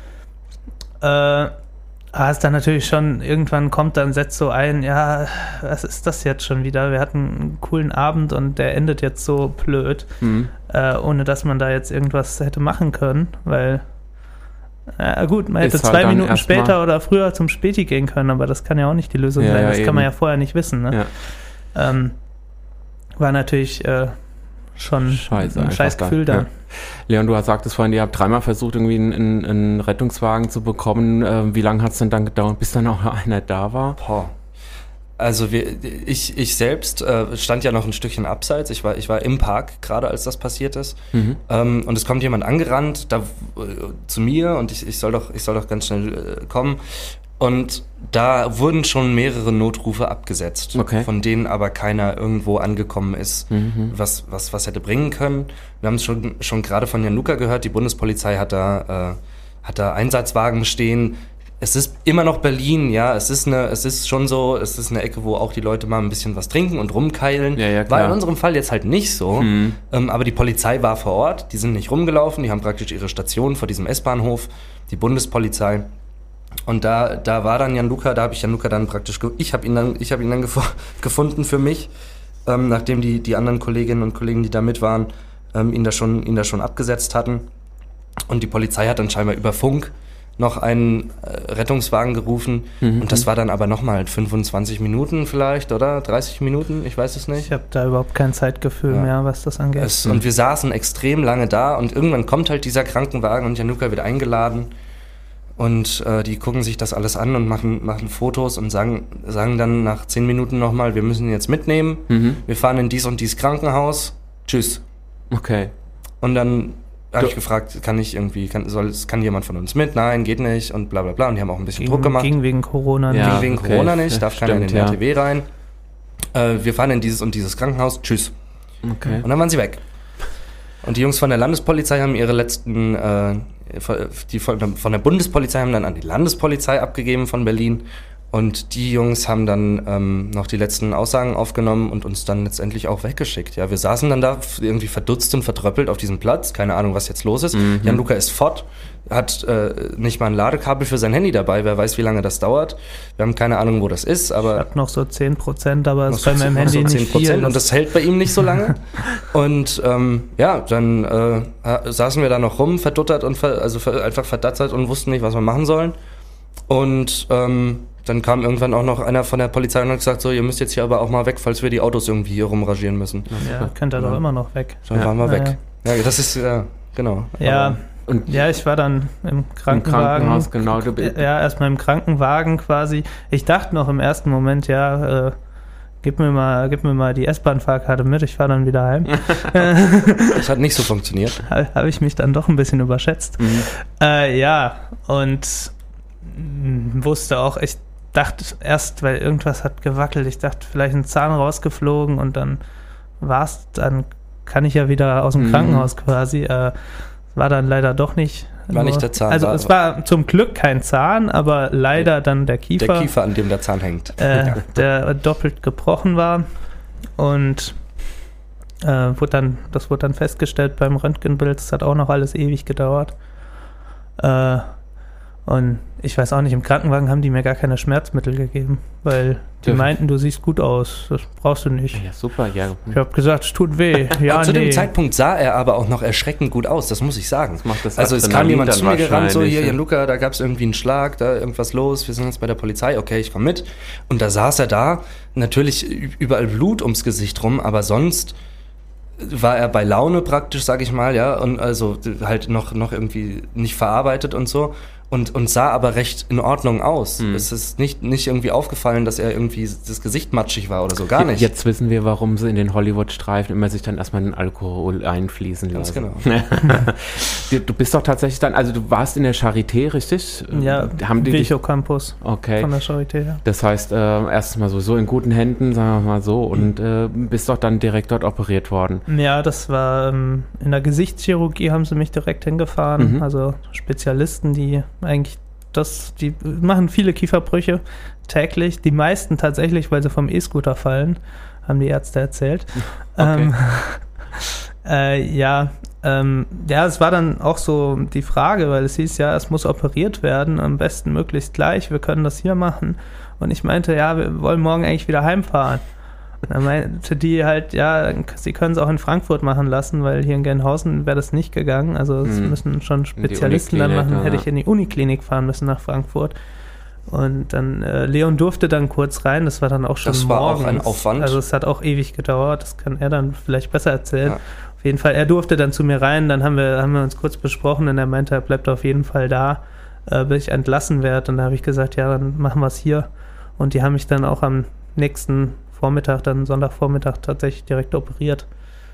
Ist dann natürlich schon, irgendwann setzt so ein, was ist das jetzt schon wieder? Wir hatten einen coolen Abend und der endet jetzt so blöd, ohne dass man da jetzt irgendwas hätte machen können, weil gut, man hätte 2 Minuten später oder früher zum Späti gehen können, aber das kann ja auch nicht die Lösung sein. Das kann man ja vorher nicht wissen. Ne? Ja. War natürlich schon ein scheiß Gefühl da. Ja. Leon, du sagtest vorhin, ihr habt 3-mal versucht, irgendwie einen Rettungswagen zu bekommen. Wie lange hat es denn dann gedauert, bis dann auch einer da war? Also ich selbst stand ja noch ein Stückchen abseits. Ich war im Park, gerade als das passiert ist. Und es kommt jemand angerannt zu mir, und ich soll doch ganz schnell kommen. Und da wurden schon mehrere Notrufe abgesetzt, von denen aber keiner irgendwo angekommen ist, was hätte bringen können. Wir haben es schon gerade von Jan-Luca gehört, die Bundespolizei hat da Einsatzwagen stehen. es ist immer noch Berlin, ja, es ist eine Ecke, wo auch die Leute mal ein bisschen was trinken und rumkeilen. Ja, war in unserem Fall jetzt halt nicht so, aber die Polizei war vor Ort, die sind nicht rumgelaufen, die haben praktisch ihre Station vor diesem S-Bahnhof, die Bundespolizei. Und da war dann Gianluca, da habe ich Gianluca dann praktisch, ich habe ihn dann gefunden für mich, nachdem die anderen Kolleginnen und Kollegen, die da mit waren, ihn da schon abgesetzt hatten. Und die Polizei hat dann scheinbar über Funk noch einen Rettungswagen gerufen. Und das war dann aber nochmal 25 Minuten vielleicht, oder? 30 Minuten? Ich weiß es nicht. Ich habe da überhaupt kein Zeitgefühl mehr, was das angeht. Und wir saßen extrem lange da und irgendwann kommt halt dieser Krankenwagen und Gianluca wird eingeladen und die gucken sich das alles an und machen Fotos und sagen dann nach 10 Minuten nochmal, wir müssen ihn jetzt mitnehmen, wir fahren in dies und dies Krankenhaus, tschüss. Okay. Und dann habe ich gefragt, kann jemand von uns mit? Nein, geht nicht und bla bla bla. Und die haben auch ein bisschen Druck gemacht. Ging wegen Corona nicht. Ging wegen Corona nicht, darf keiner in den RTW rein. Wir fahren in dieses und dieses Krankenhaus, tschüss. Okay. Und dann waren sie weg. Und die Jungs von der Landespolizei haben ihre letzten, die von der Bundespolizei haben dann an die Landespolizei abgegeben von Berlin. Und die Jungs haben dann noch die letzten Aussagen aufgenommen und uns dann letztendlich auch weggeschickt. Ja, wir saßen dann da irgendwie verdutzt und vertröppelt auf diesem Platz. Keine Ahnung, was jetzt los ist. Gianluca ist fort, hat nicht mal ein Ladekabel für sein Handy dabei. Wer weiß, wie lange das dauert. Wir haben keine Ahnung, wo das ist. Aber ich habe noch so 10%, aber es ist bei meinem Handy nicht viel. Und das hält bei ihm nicht so lange. Und dann saßen wir da noch rum, verduttert und einfach verdattert und wussten nicht, was wir machen sollen. Und dann kam irgendwann auch noch einer von der Polizei und hat gesagt, so, ihr müsst jetzt hier aber auch mal weg, falls wir die Autos irgendwie hier rumrangieren müssen. Ja, könnt ihr doch immer noch weg. Dann waren wir weg. Ja, das ist, genau. Ja, ich war dann im Krankenwagen. Im Krankenhaus, genau. Erstmal im Krankenwagen quasi. Ich dachte noch im ersten Moment, gib mir mal die S-Bahn-Fahrkarte mit, ich fahre dann wieder heim. Das hat nicht so funktioniert. Habe ich mich dann doch ein bisschen überschätzt. Und wusste auch, ich dachte erst, weil irgendwas hat gewackelt, ich dachte, vielleicht ein Zahn rausgeflogen und dann dann kann ich ja wieder aus dem Krankenhaus quasi. War dann leider doch nicht. War nicht der Zahn. Also es war zum Glück kein Zahn, aber leider dann der Kiefer. Der Kiefer, an dem der Zahn hängt. Der doppelt gebrochen war und das wurde dann festgestellt beim Röntgenbild. Das hat auch noch alles ewig gedauert. Und ich weiß auch nicht, im Krankenwagen haben die mir gar keine Schmerzmittel gegeben, weil die meinten, du siehst gut aus, das brauchst du nicht. Ja, super, ja. Ich habe gesagt, es tut weh. Ja, zu dem Zeitpunkt sah er aber auch noch erschreckend gut aus, das muss ich sagen. Also es kam jemand zu mir gerannt, so hier, Gianluca, da gab es irgendwie einen Schlag, da irgendwas los, wir sind jetzt bei der Polizei, okay, ich komme mit. Und da saß er da, natürlich überall Blut ums Gesicht rum, aber sonst war er bei Laune praktisch, sag ich mal, ja, und also halt noch irgendwie nicht verarbeitet und so. Und sah aber recht in Ordnung aus. Es ist nicht irgendwie aufgefallen, dass er irgendwie das Gesicht matschig war oder so, gar nicht. Jetzt wissen wir, warum sie in den Hollywood-Streifen immer sich dann erstmal den Alkohol einfließen lassen. Ganz genau. Du bist doch tatsächlich dann, also du warst in der Charité, richtig? Ja, Virchow Campus. Okay. Von der Charité, ja. Das heißt, erstens mal so in guten Händen, sagen wir mal so, und bist doch dann direkt dort operiert worden. Ja, das war in der Gesichtschirurgie haben sie mich direkt hingefahren. Also Spezialisten, die machen viele Kieferbrüche täglich. Die meisten tatsächlich, weil sie vom E-Scooter fallen, haben die Ärzte erzählt. Okay. Es war dann auch so die Frage, weil es hieß ja, es muss operiert werden, am besten möglichst gleich, wir können das hier machen. Und ich meinte, ja, wir wollen morgen eigentlich wieder heimfahren. Dann meinte die halt, ja, sie können es auch in Frankfurt machen lassen, weil hier in Gelnhausen wäre das nicht gegangen. Also es müssen schon Spezialisten dann machen, hätte ich in die Uniklinik fahren müssen nach Frankfurt. Und dann, Leon durfte dann kurz rein, das war dann auch schon morgens. Das war auch ein Aufwand. Also es hat auch ewig gedauert, das kann er dann vielleicht besser erzählen. Ja. Auf jeden Fall, er durfte dann zu mir rein, dann haben wir uns kurz besprochen und er meinte, er bleibt auf jeden Fall da, bis ich entlassen werde. Und da habe ich gesagt, ja, dann machen wir es hier. Und die haben mich dann auch am nächsten Vormittag, dann Sonntagvormittag tatsächlich direkt operiert.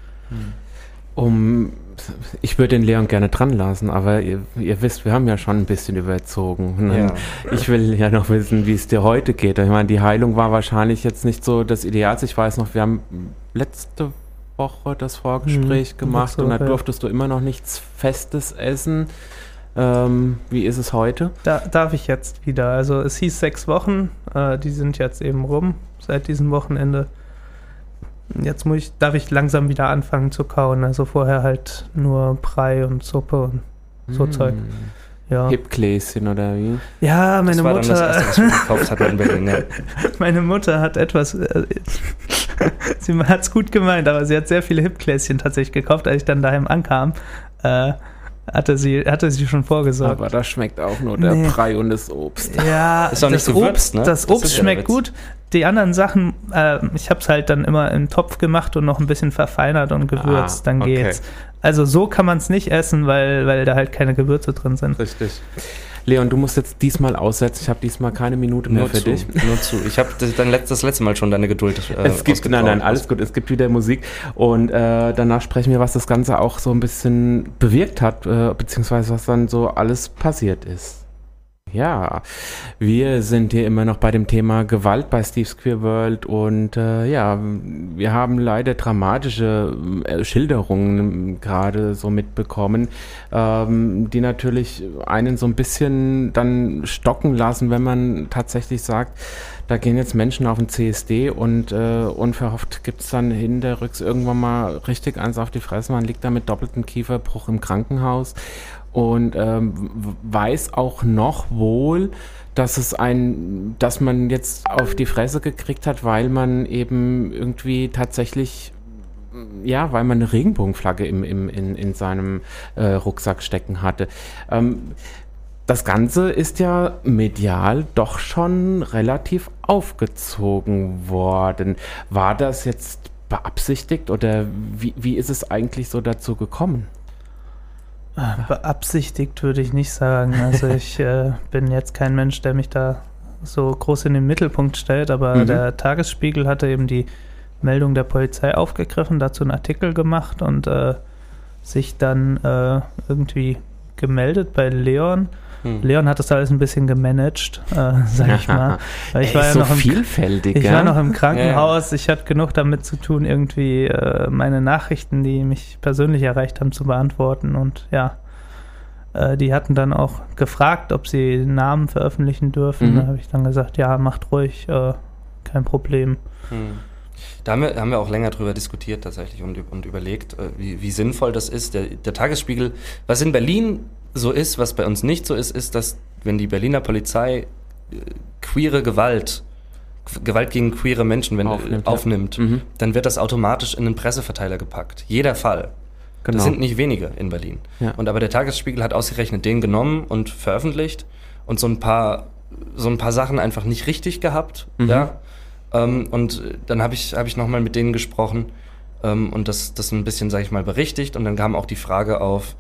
Ich würde den Leon gerne dran lassen, aber ihr wisst, wir haben ja schon ein bisschen überzogen. Ja. Ich will ja noch wissen, wie es dir heute geht. Ich meine, die Heilung war wahrscheinlich jetzt nicht so das Idealste. Ich weiß noch, wir haben letzte Woche das Vorgespräch gemacht und da durftest du immer noch nichts Festes essen. Wie ist es heute? Darf ich jetzt wieder. Also es hieß 6 Wochen, die sind jetzt eben rum seit diesem Wochenende. Jetzt darf ich langsam wieder anfangen zu kauen. Also vorher halt nur Brei und Suppe und so Zeug. Ja. Hipgläschen oder wie? Ja, meine Mutter. Das war dann das Erste, was wir gekauft hatten in Berlin. Ja. Meine Mutter hat etwas. Sie hat es gut gemeint, aber sie hat sehr viele Hipgläschen tatsächlich gekauft, als ich dann daheim ankam. Hatte sie schon vorgesorgt. Aber das schmeckt auch nur der Brei und das Obst. Ja, ist auch nicht das gewürzt, ne? Das Obst schmeckt gut. Die anderen Sachen, ich habe es halt dann immer im Topf gemacht und noch ein bisschen verfeinert und gewürzt, dann geht's. Also so kann man es nicht essen, weil da halt keine Gewürze drin sind. Richtig. Leon, du musst jetzt diesmal aussetzen. Ich habe diesmal keine Minute mehr für dich. Nur zu. Ich habe das letzte Mal schon deine Geduld Nein, alles gut. Es gibt wieder Musik. Und danach sprechen wir, was das Ganze auch so ein bisschen bewirkt hat, beziehungsweise was dann so alles passiert ist. Ja, wir sind hier immer noch bei dem Thema Gewalt bei Steve's Queer World und wir haben leider dramatische Schilderungen gerade so mitbekommen, die natürlich einen so ein bisschen dann stocken lassen, wenn man tatsächlich sagt, da gehen jetzt Menschen auf den CSD und unverhofft gibt es dann hinterrücks irgendwann mal richtig eins auf die Fresse, man liegt da mit doppeltem Kieferbruch im Krankenhaus. Und weiß auch noch wohl, dass man jetzt auf die Fresse gekriegt hat, weil man eben irgendwie tatsächlich, weil man eine Regenbogenflagge in seinem Rucksack stecken hatte. Das Ganze ist ja medial doch schon relativ aufgezogen worden. War das jetzt beabsichtigt oder wie ist es eigentlich so dazu gekommen? Beabsichtigt würde ich nicht sagen. Also ich bin jetzt kein Mensch, der mich da so groß in den Mittelpunkt stellt, aber der Tagesspiegel hatte eben die Meldung der Polizei aufgegriffen, dazu einen Artikel gemacht und sich dann irgendwie gemeldet bei Leon. Leon hat das alles ein bisschen gemanagt, sag ich mal. Weil ich war ja so noch vielfältig. Ich war noch im Krankenhaus, ich hatte genug damit zu tun, irgendwie meine Nachrichten, die mich persönlich erreicht haben, zu beantworten. Und die hatten dann auch gefragt, ob sie Namen veröffentlichen dürfen. Da habe ich dann gesagt, ja, macht ruhig, kein Problem. Da haben wir auch länger drüber diskutiert tatsächlich und überlegt, wie sinnvoll das ist. Der Tagesspiegel, was in Berlin so ist, was bei uns nicht so ist, dass wenn die Berliner Polizei queere Gewalt gegen queere Menschen aufnimmt, dann wird das automatisch in einen Presseverteiler gepackt. Jeder Fall. Genau. Das sind nicht wenige in Berlin. Ja. Und aber der Tagesspiegel hat ausgerechnet den genommen und veröffentlicht und so ein paar Sachen einfach nicht richtig gehabt. Ja? Und dann habe ich nochmal mit denen gesprochen und das ein bisschen, sage ich mal, berichtigt. Und dann kam auch die Frage auf,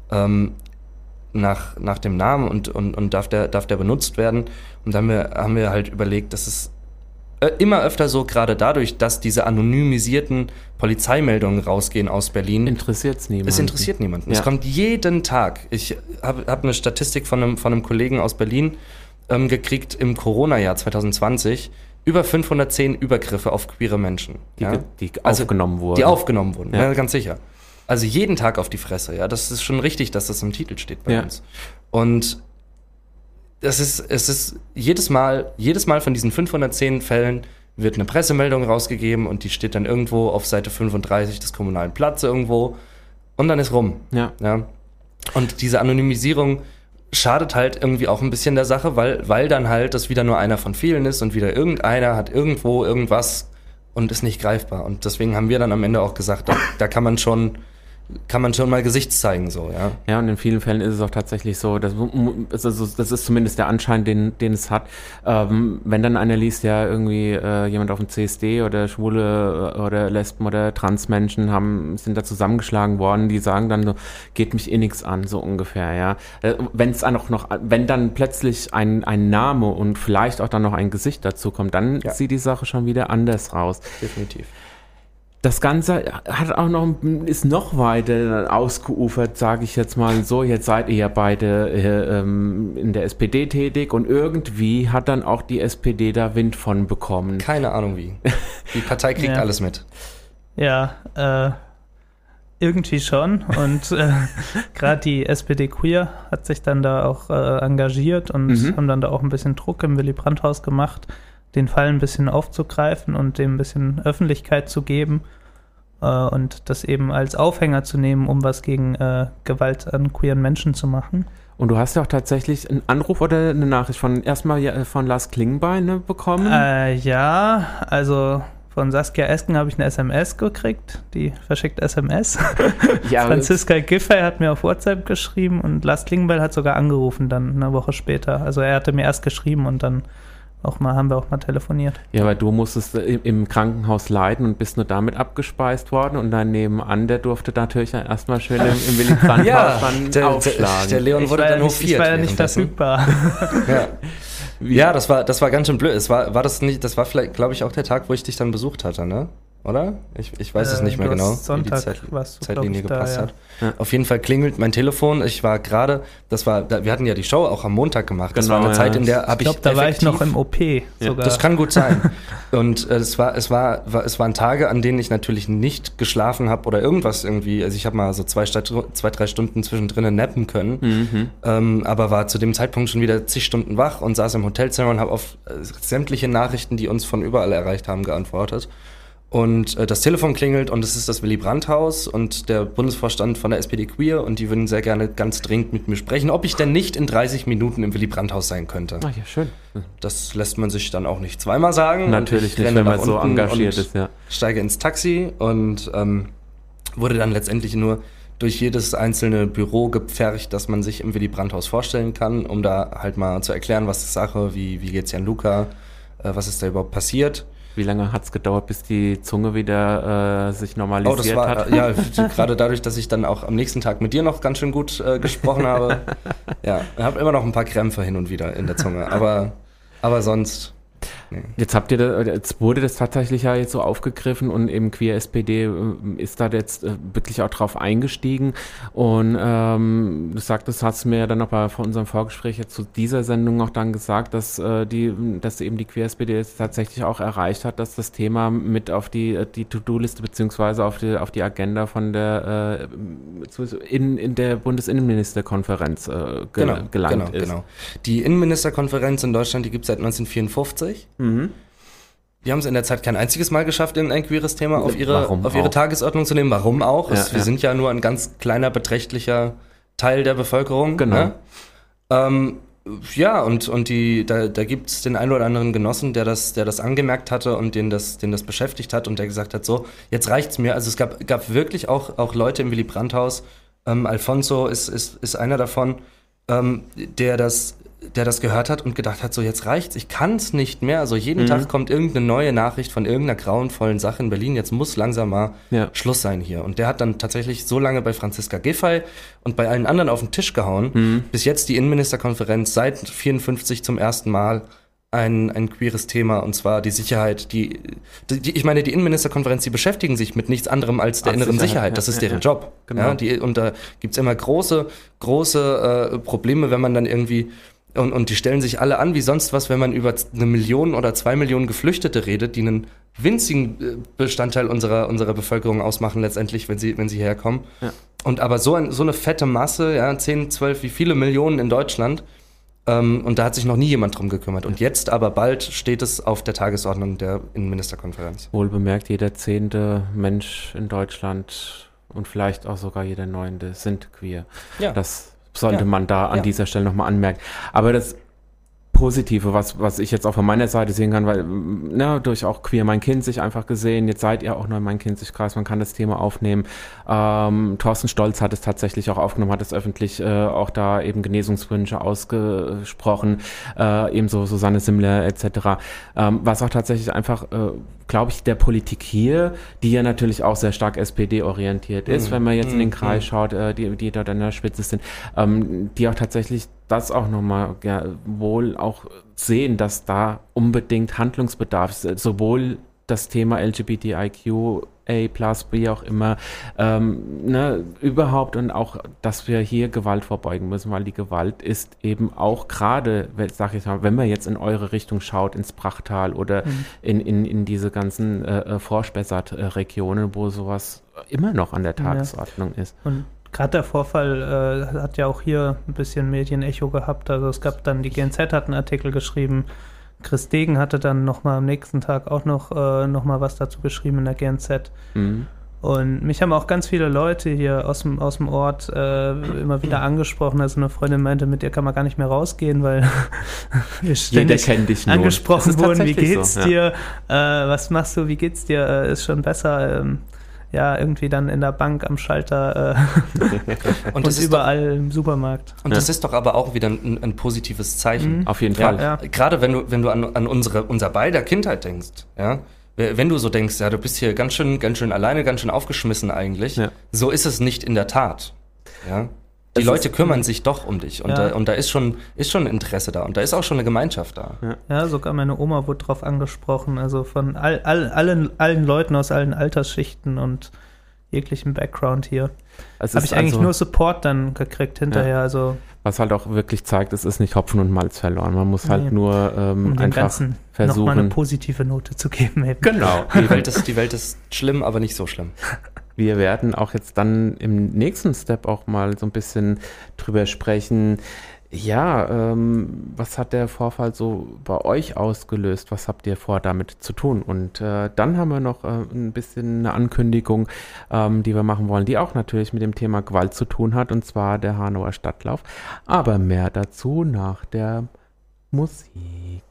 nach dem Namen und darf der benutzt werden. Und dann haben wir halt überlegt, dass es immer öfter so, gerade dadurch, dass diese anonymisierten Polizeimeldungen rausgehen aus Berlin. Interessiert es niemanden. Es interessiert niemanden. Ja. Es kommt jeden Tag. Ich hab eine Statistik von einem Kollegen aus Berlin gekriegt im Corona-Jahr 2020. Über 510 Übergriffe auf queere Menschen. Die aufgenommen wurden. Die aufgenommen wurden, ja, ganz sicher. Also jeden Tag auf die Fresse, ja. Das ist schon richtig, dass das im Titel steht bei uns. Und es ist jedes Mal von diesen 510 Fällen wird eine Pressemeldung rausgegeben und die steht dann irgendwo auf Seite 35 des Kommunalen Platz irgendwo und dann ist rum. Ja. Und diese Anonymisierung schadet halt irgendwie auch ein bisschen der Sache, weil dann halt das wieder nur einer von vielen ist und wieder irgendeiner hat irgendwo irgendwas und ist nicht greifbar. Und deswegen haben wir dann am Ende auch gesagt, da kann man schon mal Gesicht zeigen, so, ja. Ja, und in vielen Fällen ist es auch tatsächlich so, das ist zumindest der Anschein, den es hat. Wenn dann einer liest, ja, irgendwie jemand auf dem CSD oder Schwule oder Lesben oder Transmenschen sind da zusammengeschlagen worden, die sagen dann so, geht mich nichts an, so ungefähr, ja. Wenn dann plötzlich ein Name und vielleicht auch dann noch ein Gesicht dazu kommt, dann sieht die Sache schon wieder anders raus. Definitiv. Das Ganze ist noch weiter ausgeufert, sage ich jetzt mal so. Jetzt seid ihr ja beide in der SPD tätig und irgendwie hat dann auch die SPD da Wind von bekommen. Keine Ahnung wie. Die Partei kriegt alles mit. Ja, Irgendwie schon. Und gerade die SPD Queer hat sich dann da auch engagiert und haben dann da auch ein bisschen Druck im Willy-Brandt-Haus gemacht, den Fall ein bisschen aufzugreifen und dem ein bisschen Öffentlichkeit zu geben und das eben als Aufhänger zu nehmen, um was gegen Gewalt an queeren Menschen zu machen. Und du hast ja auch tatsächlich einen Anruf oder eine Nachricht von Lars Klingbeil bekommen? Ja, also von Saskia Esken habe ich eine SMS gekriegt, die verschickt SMS. Ja, Franziska Giffey hat mir auf WhatsApp geschrieben und Lars Klingbeil hat sogar angerufen dann eine Woche später. Also er hatte mir erst geschrieben und dann haben wir auch mal telefoniert. Ja, weil du musstest im Krankenhaus leiden und bist nur damit abgespeist worden und dein nebenan, der durfte natürlich erstmal schön im Willy-Brandt-Haus aufschlagen. Der Leon wurde dann hofiert. Ich war ja nicht verfügbar. Ja, das war ganz schön blöd. Das war vielleicht, glaube ich, auch der Tag, wo ich dich dann besucht hatte, ne? Oder? Ich weiß es nicht mehr genau, Sonntag, wie die Zeitlinie gepasst hat. Ja. Auf jeden Fall klingelt mein Telefon. Ich war gerade, wir hatten ja die Show auch am Montag gemacht. Das war eine Zeit, in der habe ich da war ich noch im OP sogar. Das kann gut sein. Und es waren Tage, an denen ich natürlich nicht geschlafen habe oder irgendwas irgendwie. Also ich habe mal so 2-3 Stunden zwischendrin nappen können. Aber war zu dem Zeitpunkt schon wieder zig Stunden wach und saß im Hotelzimmer und habe auf sämtliche Nachrichten, die uns von überall erreicht haben, geantwortet. Und das Telefon klingelt und es ist das Willy-Brandt-Haus und der Bundesvorstand von der SPD Queer und die würden sehr gerne ganz dringend mit mir sprechen, ob ich denn nicht in 30 Minuten im Willy-Brandt-Haus sein könnte. Ach ja, schön. Das lässt man sich dann auch nicht zweimal sagen. Natürlich nicht, wenn man so engagiert ist, ja. Steige ins Taxi und wurde dann letztendlich nur durch jedes einzelne Büro gepfercht, dass man sich im Willy-Brandt-Haus vorstellen kann, um da halt mal zu erklären, was ist Sache, wie geht's Jan Luca, was ist da überhaupt passiert. Wie lange hat es gedauert, bis die Zunge wieder sich normalisiert hat? Ja, gerade dadurch, dass ich dann auch am nächsten Tag mit dir noch ganz schön gut gesprochen habe. Ja, ich habe immer noch ein paar Krämpfe hin und wieder in der Zunge, aber sonst... Nee. Jetzt wurde das tatsächlich ja jetzt so aufgegriffen und eben Queer SPD ist da jetzt wirklich auch drauf eingestiegen und du sagtest, hast mir ja dann noch vor unserem Vorgespräch jetzt zu dieser Sendung auch dann gesagt, dass eben die Queer SPD jetzt tatsächlich auch erreicht hat, dass das Thema mit auf die To-Do-Liste beziehungsweise auf die Agenda von der in der Bundesinnenministerkonferenz gelangt ist. Genau. Die Innenministerkonferenz in Deutschland, die gibt es seit 1954. Die haben es in der Zeit kein einziges Mal geschafft, ein queeres Thema auf ihre Tagesordnung zu nehmen. Warum auch? Wir sind ja nur ein ganz kleiner, beträchtlicher Teil der Bevölkerung. Genau. Ne? Da gibt es den einen oder anderen Genossen, der das angemerkt hatte und den das beschäftigt hat und der gesagt hat, so, jetzt reicht's mir. Also es gab wirklich auch Leute im Willy-Brandt-Haus. Alfonso ist einer davon, der das gehört hat und gedacht hat, so jetzt reicht's, ich kann's nicht mehr. Also jeden Tag kommt irgendeine neue Nachricht von irgendeiner grauenvollen Sache in Berlin, jetzt muss langsam mal Schluss sein hier. Und der hat dann tatsächlich so lange bei Franziska Giffey und bei allen anderen auf den Tisch gehauen, bis jetzt die Innenministerkonferenz seit 1954 zum ersten Mal ein queeres Thema, und zwar die Sicherheit, ich meine, die Innenministerkonferenz, die beschäftigen sich mit nichts anderem als der inneren Sicherheit. Das ist deren Job. Genau. Ja, und da gibt's immer große Probleme, wenn man dann irgendwie und die stellen sich alle an wie sonst was, wenn man über 1 Million oder 2 Millionen Geflüchtete redet, die einen winzigen Bestandteil unserer Bevölkerung ausmachen letztendlich, wenn sie herkommen. Ja. Und aber so eine fette Masse, 10, 12, wie viele Millionen in Deutschland, und da hat sich noch nie jemand drum gekümmert. Und jetzt aber bald steht es auf der Tagesordnung der Innenministerkonferenz. Wohl bemerkt, jeder 10. Mensch in Deutschland und vielleicht auch sogar jeder 9. sind queer. Ja. Das sollte man da an dieser Stelle nochmal anmerken. Aber das Positive, was ich jetzt auch von meiner Seite sehen kann, weil durch auch Queer Main-Kinzig einfach gesehen, jetzt seid ihr auch noch im Main-Kinzig-Kreis, man kann das Thema aufnehmen. Thorsten Stolz hat es tatsächlich auch aufgenommen, hat es öffentlich auch da eben Genesungswünsche ausgesprochen, ebenso Susanne Simmler etc. Was auch tatsächlich einfach, glaube ich, der Politik hier, die ja natürlich auch sehr stark SPD-orientiert ist, wenn man jetzt in den Kreis schaut, die dort an der Spitze sind, die auch tatsächlich das auch nochmal wohl auch sehen, dass da unbedingt Handlungsbedarf ist, sowohl das Thema LGBTIQ, A+, wie auch immer, überhaupt, und auch, dass wir hier Gewalt vorbeugen müssen, weil die Gewalt ist eben auch gerade, sag ich mal, wenn man jetzt in eure Richtung schaut, ins Brachtal oder in diese ganzen Vorspessart-Regionen, wo sowas immer noch an der Tagesordnung ist. Und gerade der Vorfall hat ja auch hier ein bisschen Medienecho gehabt. Also es gab dann, die GNZ hat einen Artikel geschrieben, Chris Degen hatte dann nochmal am nächsten Tag auch noch mal was dazu geschrieben in der GNZ. Mhm. Und mich haben auch ganz viele Leute hier aus dem Ort immer wieder angesprochen. Also eine Freundin meinte, mit ihr kann man gar nicht mehr rausgehen, weil wir ständig angesprochen wurden. Wie geht's dir? Was machst du? Wie geht's dir? Ist schon besser. Irgendwie dann in der Bank am Schalter und überall im Supermarkt. Und das ist doch aber auch wieder ein positives Zeichen. Auf jeden Fall. Ja. Gerade wenn du an unser beider Kindheit denkst, ja. Wenn du so denkst, ja, du bist hier ganz schön alleine, ganz schön aufgeschmissen eigentlich, so ist es nicht in der Tat. Ja? Die Leute kümmern sich doch um dich und da ist schon Interesse da und da ist auch schon eine Gemeinschaft da. Ja, sogar meine Oma wurde drauf angesprochen, also von allen Leuten aus allen Altersschichten und jeglichem Background hier. Habe ich eigentlich nur Support dann gekriegt hinterher. Ja. Also was halt auch wirklich zeigt, es ist nicht Hopfen und Malz verloren. Man muss halt nur um einfach versuchen, nochmal eine positive Note zu geben. Eben. Genau. Die Welt ist schlimm, aber nicht so schlimm. Wir werden auch jetzt dann im nächsten Step auch mal so ein bisschen drüber sprechen. Ja, was hat der Vorfall so bei euch ausgelöst? Was habt ihr vor, damit zu tun? Und dann haben wir noch ein bisschen eine Ankündigung, die wir machen wollen, die auch natürlich mit dem Thema Gewalt zu tun hat, und zwar der Hanauer Stadtlauf. Aber mehr dazu nach der Musik.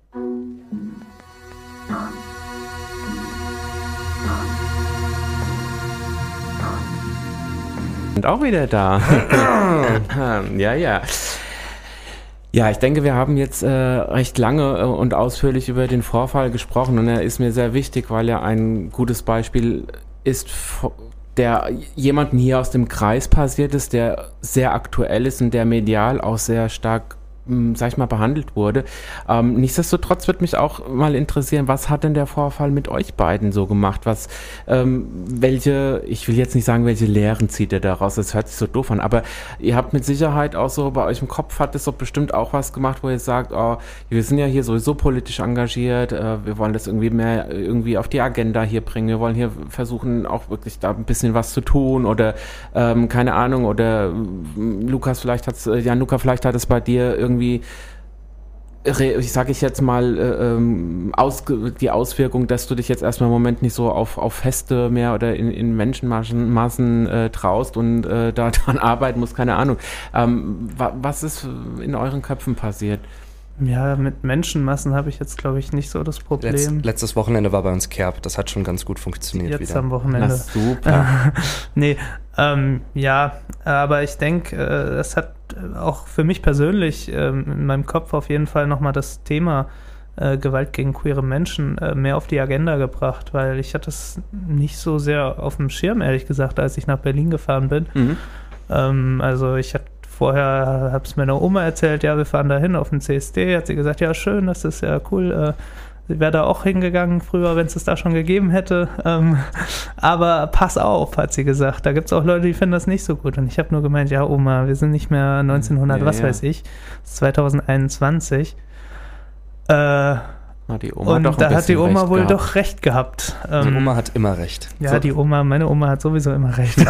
Und auch wieder da. Ja. Ja, ich denke, wir haben jetzt recht lange und ausführlich über den Vorfall gesprochen und er ist mir sehr wichtig, weil er ein gutes Beispiel ist, der jemandem hier aus dem Kreis passiert ist, der sehr aktuell ist und der medial auch sehr stark, sag ich mal, behandelt wurde. Nichtsdestotrotz würde mich auch mal interessieren, was hat denn der Vorfall mit euch beiden so gemacht? Ich will jetzt nicht sagen, welche Lehren zieht ihr daraus, das hört sich so doof an, aber ihr habt mit Sicherheit auch so, bei euch im Kopf hat es doch bestimmt auch was gemacht, wo ihr sagt, wir sind ja hier sowieso politisch engagiert, wir wollen das irgendwie auf die Agenda hier bringen, wir wollen hier versuchen, auch wirklich da ein bisschen was zu tun oder keine Ahnung, oder Luca, vielleicht hat es bei dir irgendwie, ich sage jetzt mal, die Auswirkung, dass du dich jetzt erstmal im Moment nicht so auf Feste mehr oder in Menschenmassen traust und da dran arbeiten musst, keine Ahnung. Was ist in euren Köpfen passiert? Ja, mit Menschenmassen habe ich jetzt, glaube ich, nicht so das Problem. Letztes Wochenende war bei uns Kerb, das hat schon ganz gut funktioniert. Jetzt am Wochenende. Na, super. Nee, aber ich denke, es hat auch für mich persönlich in meinem Kopf auf jeden Fall nochmal das Thema Gewalt gegen queere Menschen mehr auf die Agenda gebracht, weil ich hatte es nicht so sehr auf dem Schirm, ehrlich gesagt, als ich nach Berlin gefahren bin. Mhm. Also ich hatte vorher, habe es meiner Oma erzählt, ja, wir fahren da hin auf den CSD, hat sie gesagt, ja, schön, das ist ja cool, sie wäre da auch hingegangen früher, wenn es da schon gegeben hätte, aber pass auf, hat sie gesagt, da gibt es auch Leute, die finden das nicht so gut, und ich habe nur gemeint, ja, Oma, wir sind nicht mehr 1900, weiß ich, es ist 2021, die Oma und da hat die Oma wohl doch recht gehabt. Die Oma hat immer recht. Ja, so. Meine Oma hat sowieso immer recht.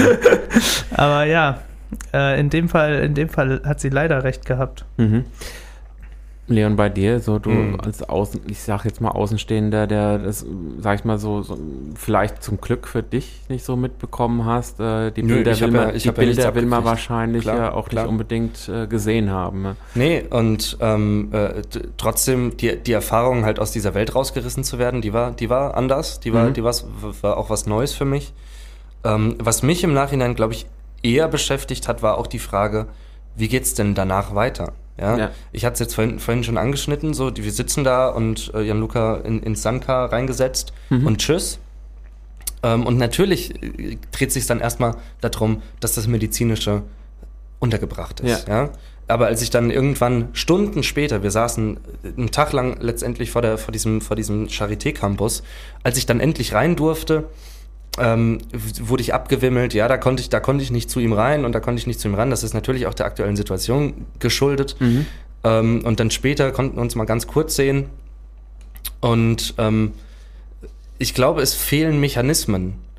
Aber ja, in dem Fall hat sie leider recht gehabt. Mhm. Leon, bei dir, so du als ich sag jetzt mal Außenstehender, der das, sag ich mal so vielleicht zum Glück für dich nicht so mitbekommen hast, die Bilder will man wahrscheinlich auch nicht unbedingt gesehen haben. Ne? Nee, und trotzdem die Erfahrung halt aus dieser Welt rausgerissen zu werden, die war anders, war auch was Neues für mich. Was mich im Nachhinein, glaube ich, eher beschäftigt hat, war auch die Frage, wie geht's denn danach weiter? Ja. Ich hatte es jetzt vorhin schon angeschnitten, so wir sitzen da und Gianluca ins Sandkar reingesetzt und tschüss. Und natürlich dreht sich dann erstmal darum, dass das Medizinische untergebracht ist. Ja. Aber als ich dann irgendwann Stunden später, wir saßen einen Tag lang letztendlich vor diesem Charité-Campus, als ich dann endlich rein durfte, wurde ich abgewimmelt, da konnte ich nicht zu ihm rein und da konnte ich nicht zu ihm ran. Das ist natürlich auch der aktuellen Situation geschuldet. Und dann später konnten wir uns mal ganz kurz sehen. Und ich glaube, es fehlen Mechanismen,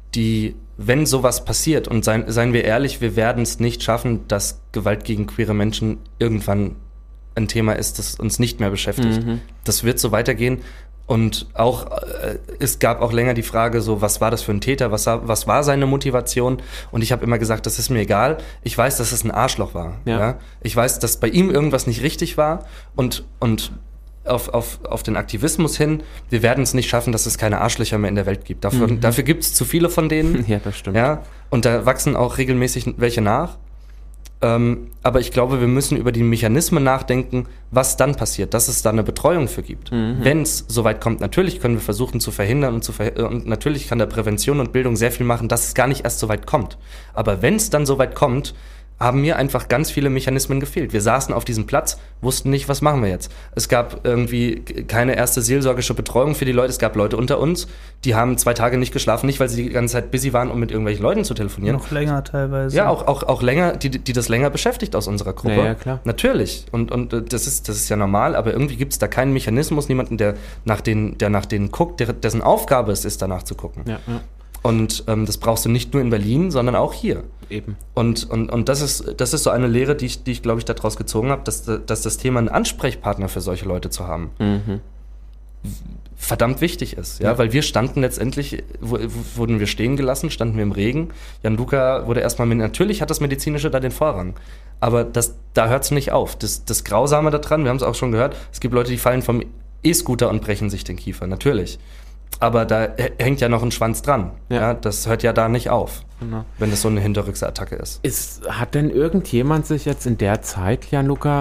wenn sowas passiert, und seien wir ehrlich, wir werden es nicht schaffen, dass Gewalt gegen queere Menschen irgendwann ein Thema ist, das uns nicht mehr beschäftigt. Das wird so weitergehen. Und auch, es gab auch länger die Frage so, was war das für ein Täter, was war seine Motivation? Und ich habe immer gesagt, das ist mir egal. Ich weiß, dass es ein Arschloch war. Ja? Ich weiß, dass bei ihm irgendwas nicht richtig war und auf den Aktivismus hin, wir werden es nicht schaffen, dass es keine Arschlöcher mehr in der Welt gibt. Dafür gibt es zu viele von denen. Ja, das stimmt. Ja? Und da wachsen auch regelmäßig welche nach. Aber ich glaube, wir müssen über die Mechanismen nachdenken, was dann passiert, dass es da eine Betreuung für gibt. Wenn es soweit kommt, natürlich können wir versuchen zu verhindern und natürlich kann da Prävention und Bildung sehr viel machen, dass es gar nicht erst so weit kommt. Aber wenn es dann so weit kommt, haben mir einfach ganz viele Mechanismen gefehlt. Wir saßen auf diesem Platz, wussten nicht, was machen wir jetzt. Es gab irgendwie keine erste seelsorgische Betreuung für die Leute. Es gab Leute unter uns, die haben 2 Tage nicht geschlafen, nicht weil sie die ganze Zeit busy waren, um mit irgendwelchen Leuten zu telefonieren. Noch länger teilweise. Ja, auch länger, die das länger beschäftigt aus unserer Gruppe. Ja, klar. Natürlich. Und das ist ja normal, aber irgendwie gibt es da keinen Mechanismus, niemanden, der nach denen guckt, dessen Aufgabe es ist, danach zu gucken. Ja. Und das brauchst du nicht nur in Berlin, sondern auch hier. Eben. Und das ist so eine Lehre, die ich glaube ich, daraus gezogen habe, dass das Thema, einen Ansprechpartner für solche Leute zu haben, verdammt wichtig ist. Ja? Weil wir standen letztendlich, wurden wir stehen gelassen, standen wir im Regen. Gianluca wurde erstmal natürlich hat das Medizinische da den Vorrang. Aber da hört es nicht auf. Das Grausame daran, wir haben es auch schon gehört, es gibt Leute, die fallen vom E-Scooter und brechen sich den Kiefer, natürlich. Aber da hängt ja noch ein Schwanz dran. Ja. Das hört ja da nicht auf, wenn das so eine Hinterrücksattacke ist. Hat denn irgendjemand sich jetzt in der Zeit, Gianluca,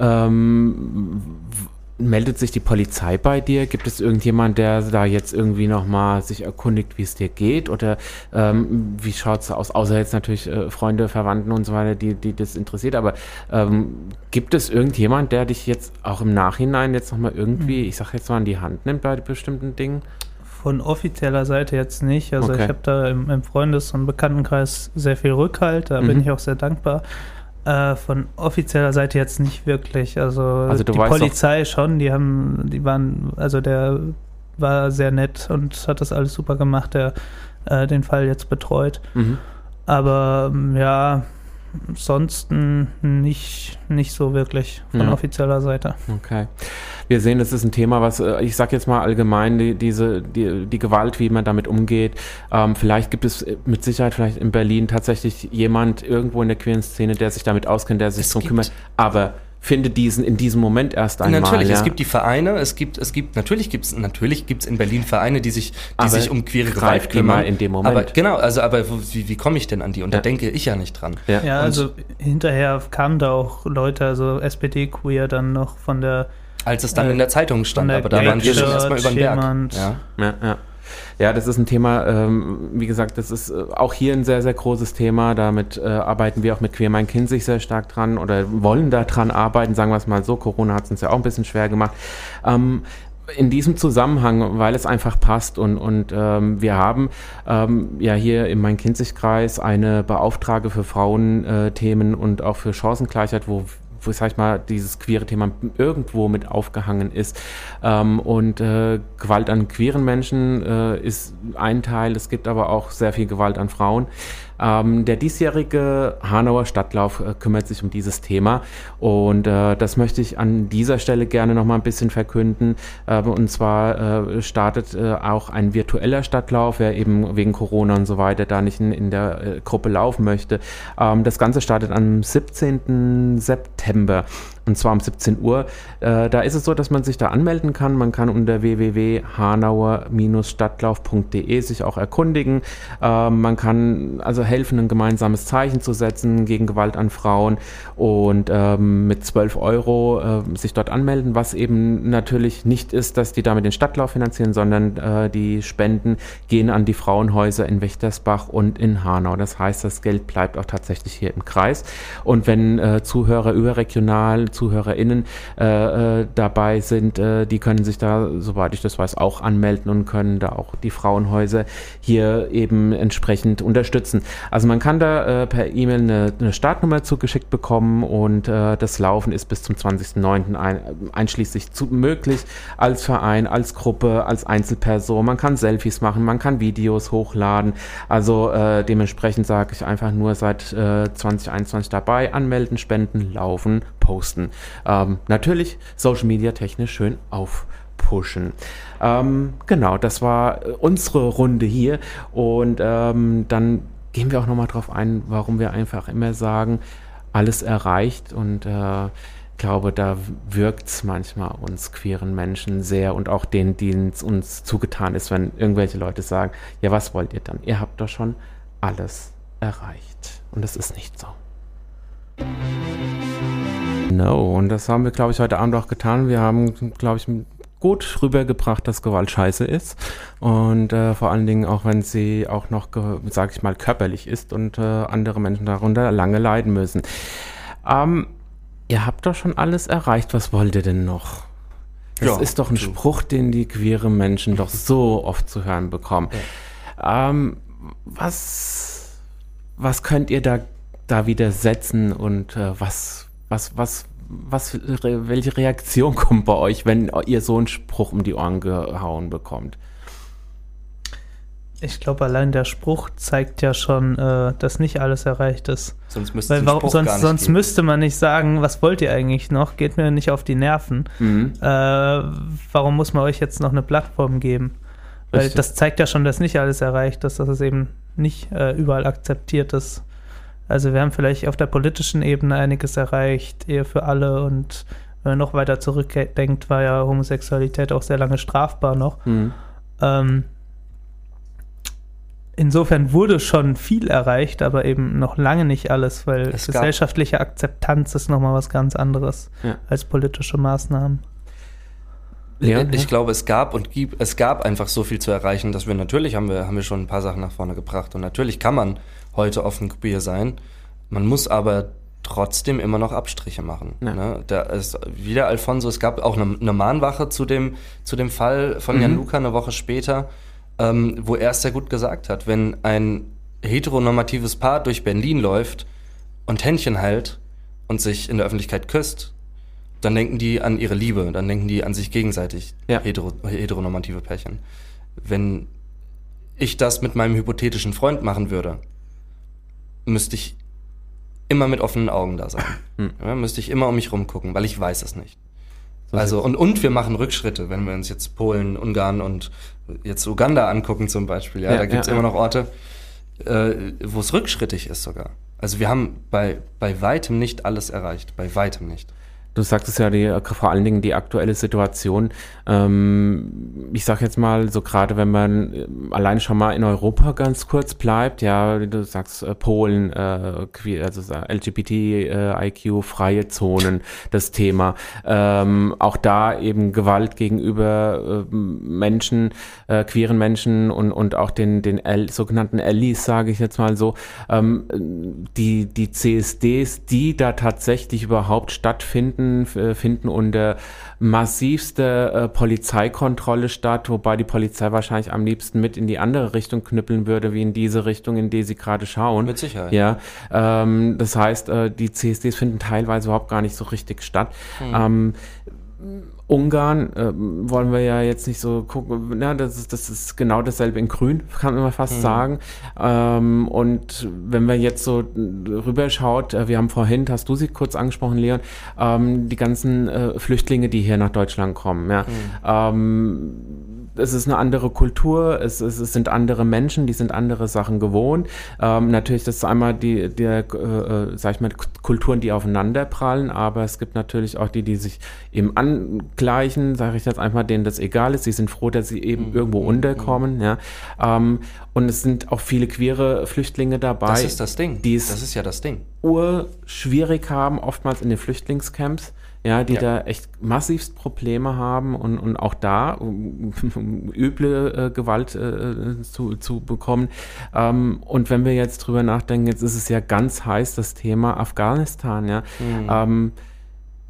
meldet sich die Polizei bei dir? Gibt es irgendjemand, der da jetzt irgendwie nochmal sich erkundigt, wie es dir geht? Oder wie schaut es aus? Außer jetzt natürlich Freunde, Verwandten und so weiter, die das interessiert. Aber gibt es irgendjemand, der dich jetzt auch im Nachhinein jetzt nochmal irgendwie, ich sag jetzt mal, an die Hand nimmt bei bestimmten Dingen? Von offizieller Seite jetzt nicht. Also Okay. ich habe da im Freundes- und Bekanntenkreis sehr viel Rückhalt. Da bin ich auch sehr dankbar. Von offizieller Seite jetzt nicht wirklich. Also du die weißt Polizei schon, der war sehr nett und hat das alles super gemacht, der den Fall jetzt betreut. Aber ja, ansonsten nicht so wirklich von offizieller Seite. Okay. Wir sehen, das ist ein Thema, was, ich sag jetzt mal allgemein, die Gewalt, wie man damit umgeht. Vielleicht gibt es mit Sicherheit vielleicht in Berlin tatsächlich jemand irgendwo in der queeren Szene, der sich damit auskennt, der sich darum kümmert. Aber finde diesen in diesem Moment erst einmal. Natürlich, ja. es gibt die Vereine, natürlich gibt's in Berlin Vereine, die sich um queere Gewalt kümmern. In dem Moment. Aber genau, aber wie komme ich denn an die? Und da denke ich ja nicht dran. Ja, also hinterher kamen da auch Leute, also SPD-Queer dann noch von der als es dann in der Zeitung stand, aber da waren wir schon erstmal über den Berg. Ja, das ist ein Thema, wie gesagt, das ist auch hier ein sehr, sehr großes Thema. Damit arbeiten wir auch mit Queer Mein Kind sich sehr stark dran oder wollen da dran arbeiten, sagen wir es mal so. Corona hat es uns ja auch ein bisschen schwer gemacht. In diesem Zusammenhang, weil es einfach passt und wir haben ja hier im Main-Kinzig-Kreis eine Beauftragte für Frauenthemen und auch für Chancengleichheit, wo sag ich mal, dieses queere Thema irgendwo mit aufgehangen ist. Gewalt an queeren Menschen ist ein Teil, es gibt aber auch sehr viel Gewalt an Frauen. Der diesjährige Hanauer Stadtlauf kümmert sich um dieses Thema und das möchte ich an dieser Stelle gerne noch mal ein bisschen verkünden. Und zwar startet auch ein virtueller Stadtlauf, wer eben wegen Corona und so weiter da nicht in der Gruppe laufen möchte. Das Ganze startet am 17. September. Und zwar um 17 Uhr. Da ist es so, dass man sich da anmelden kann. Man kann unter www.hanauer-stadtlauf.de sich auch erkundigen. Man kann also helfen, ein gemeinsames Zeichen zu setzen gegen Gewalt an Frauen und mit 12 € sich dort anmelden, was eben natürlich nicht ist, dass die damit den Stadtlauf finanzieren, sondern die Spenden gehen an die Frauenhäuser in Wächtersbach und in Hanau. Das heißt, das Geld bleibt auch tatsächlich hier im Kreis. Und wenn Zuhörer überregional ZuhörerInnen dabei sind, die können sich da, soweit ich das weiß, auch anmelden und können da auch die Frauenhäuser hier eben entsprechend unterstützen. Also man kann da per E-Mail eine Startnummer zugeschickt bekommen und das Laufen ist bis zum 20.09. einschließlich möglich als Verein, als Gruppe, als Einzelperson. Man kann Selfies machen, man kann Videos hochladen. Also dementsprechend sage ich einfach nur seit 2021 dabei, anmelden, spenden, laufen, posten. Natürlich Social Media technisch schön aufpushen. Genau, das war unsere Runde hier und dann gehen wir auch nochmal drauf ein, warum wir einfach immer sagen, alles erreicht und ich glaube, da wirkt es manchmal uns queeren Menschen sehr und auch denen, denen es uns zugetan ist, wenn irgendwelche Leute sagen, ja, was wollt ihr dann? Ihr habt doch schon alles erreicht. Und das ist nicht so. No, und das haben wir, glaube ich, heute Abend auch getan. Wir haben, glaube ich, gut rübergebracht, dass Gewalt scheiße ist und vor allen Dingen auch, wenn sie auch noch, sage ich mal, körperlich ist und andere Menschen darunter lange leiden müssen. Ihr habt doch schon alles erreicht. Was wollt ihr denn noch? Das ist doch ein Spruch, den die queeren Menschen doch so oft zu hören bekommen. Ja. Was könnt ihr da widersetzen und welche Reaktion kommt bei euch, wenn ihr so einen Spruch um die Ohren gehauen bekommt? Ich glaube, allein der Spruch zeigt ja schon, dass nicht alles erreicht ist. Sonst müsste man nicht sagen, was wollt ihr eigentlich noch? Geht mir nicht auf die Nerven. Mhm. Warum muss man euch jetzt noch eine Plattform geben? Weil Richtig. Das zeigt ja schon, dass nicht alles erreicht ist, dass es eben nicht überall akzeptiert ist. Also wir haben vielleicht auf der politischen Ebene einiges erreicht, Ehe für alle, und wenn man noch weiter zurückdenkt, war ja Homosexualität auch sehr lange strafbar noch. Mhm. Insofern wurde schon viel erreicht, aber eben noch lange nicht alles, weil gesellschaftliche Akzeptanz ist nochmal was ganz anderes als politische Maßnahmen. Leon, ich glaube, es gab einfach so viel zu erreichen, dass wir natürlich haben wir schon ein paar Sachen nach vorne gebracht und natürlich kann man heute offen queer sein. Man muss aber trotzdem immer noch Abstriche machen. Ja. Ne? Da ist wieder Alfonso, es gab auch eine Mahnwache zu dem Fall von Jan Luca eine Woche später, wo er es sehr gut gesagt hat, wenn ein heteronormatives Paar durch Berlin läuft und Händchen hält und sich in der Öffentlichkeit küsst, dann denken die an ihre Liebe, dann denken die an sich gegenseitig, heteronormative Pärchen. Wenn ich das mit meinem hypothetischen Freund machen würde, müsste ich immer mit offenen Augen da sein. Ja, müsste ich immer um mich rumgucken, weil ich weiß es nicht. Also und wir machen Rückschritte, wenn wir uns jetzt Polen, Ungarn und jetzt Uganda angucken zum Beispiel. Da gibt es immer noch Orte, wo es rückschrittig ist sogar. Also wir haben bei weitem nicht alles erreicht, bei weitem nicht. Du sagtest ja vor allen Dingen die aktuelle Situation. Ich sag jetzt mal, so gerade wenn man allein schon mal in Europa ganz kurz bleibt, ja, du sagst Polen, also LGBTIQ, freie Zonen, das Thema. Auch da eben Gewalt gegenüber Menschen, queeren Menschen und auch den sogenannten Allies, sage ich jetzt mal so, die CSDs, die da tatsächlich überhaupt stattfinden, finden unter massivster Polizeikontrolle statt, wobei die Polizei wahrscheinlich am liebsten mit in die andere Richtung knüppeln würde, wie in diese Richtung, in die sie gerade schauen. Mit Sicherheit. Ja, das heißt, die CSDs finden teilweise überhaupt gar nicht so richtig statt. Ungarn wollen wir ja jetzt nicht so gucken, das ist genau dasselbe in Grün, kann man fast sagen. Und wenn man jetzt so rüberschaut, wir haben vorhin, hast du sie kurz angesprochen, Leon, die ganzen Flüchtlinge, die hier nach Deutschland kommen. Ja. Es ist eine andere Kultur, es sind andere Menschen, die sind andere Sachen gewohnt. Natürlich, das ist einmal sag ich mal, Kulturen, die aufeinander prallen, aber es gibt natürlich auch die sich eben angleichen, sage ich jetzt einfach, denen das egal ist. Sie sind froh, dass sie eben irgendwo unterkommen. Ja. Und es sind auch viele queere Flüchtlinge dabei. Das ist das Ding. Das ist ja das Ding. Schwierig haben, oftmals in den Flüchtlingscamps. Ja, die da echt massivst Probleme haben und auch da üble Gewalt zu bekommen. Und wenn wir jetzt drüber nachdenken, jetzt ist es ja ganz heiß, das Thema Afghanistan, ja.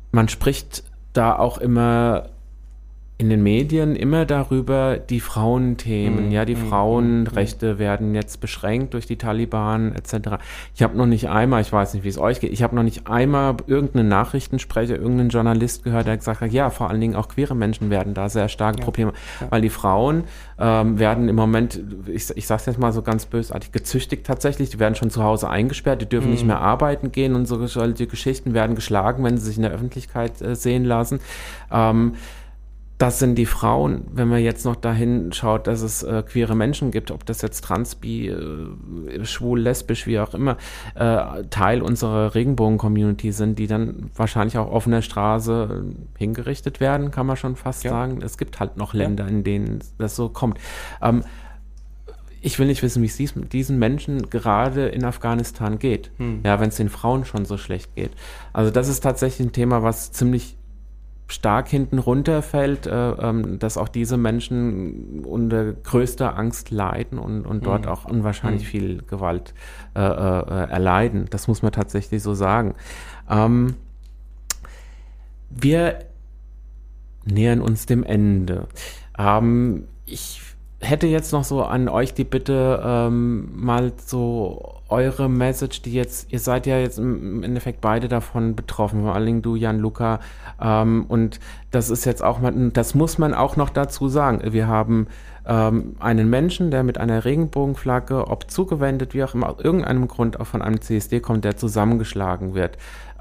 man spricht da auch immer in den Medien immer darüber, die Frauenthemen, die Frauenrechte werden jetzt beschränkt durch die Taliban etc. Ich habe noch nicht einmal, ich weiß nicht, wie es euch geht, ich habe noch nicht einmal irgendeinen Nachrichtensprecher, irgendeinen Journalist gehört, der gesagt hat, ja, vor allen Dingen auch queere Menschen werden da sehr stark Probleme, weil die Frauen werden im Moment, ich sage es jetzt mal so ganz bösartig, gezüchtigt tatsächlich, die werden schon zu Hause eingesperrt, die dürfen nicht mehr arbeiten gehen und solche Geschichten werden geschlagen, wenn sie sich in der Öffentlichkeit sehen lassen. Das sind die Frauen, wenn man jetzt noch dahin schaut, dass es queere Menschen gibt, ob das jetzt trans, bi, schwul, lesbisch, wie auch immer, Teil unserer Regenbogen-Community sind, die dann wahrscheinlich auch auf einer Straße hingerichtet werden, kann man schon fast sagen. Es gibt halt noch Länder, in denen das so kommt. Ich will nicht wissen, wie es diesen Menschen gerade in Afghanistan geht, ja, wenn es den Frauen schon so schlecht geht. Also das ist tatsächlich ein Thema, was ziemlich stark hinten runterfällt, dass auch diese Menschen unter größter Angst leiden und dort auch unwahrscheinlich viel Gewalt erleiden. Das muss man tatsächlich so sagen. Wir nähern uns dem Ende. Ich hätte jetzt noch so an euch die Bitte, mal so eure Message, die jetzt, ihr seid ja jetzt im Endeffekt beide davon betroffen, vor allen Dingen du, Gianluca, und das ist jetzt auch mal, das muss man auch noch dazu sagen, wir haben einen Menschen, der mit einer Regenbogenflagge, ob zugewendet, wie auch immer, aus irgendeinem Grund auch von einem CSD kommt, der zusammengeschlagen wird.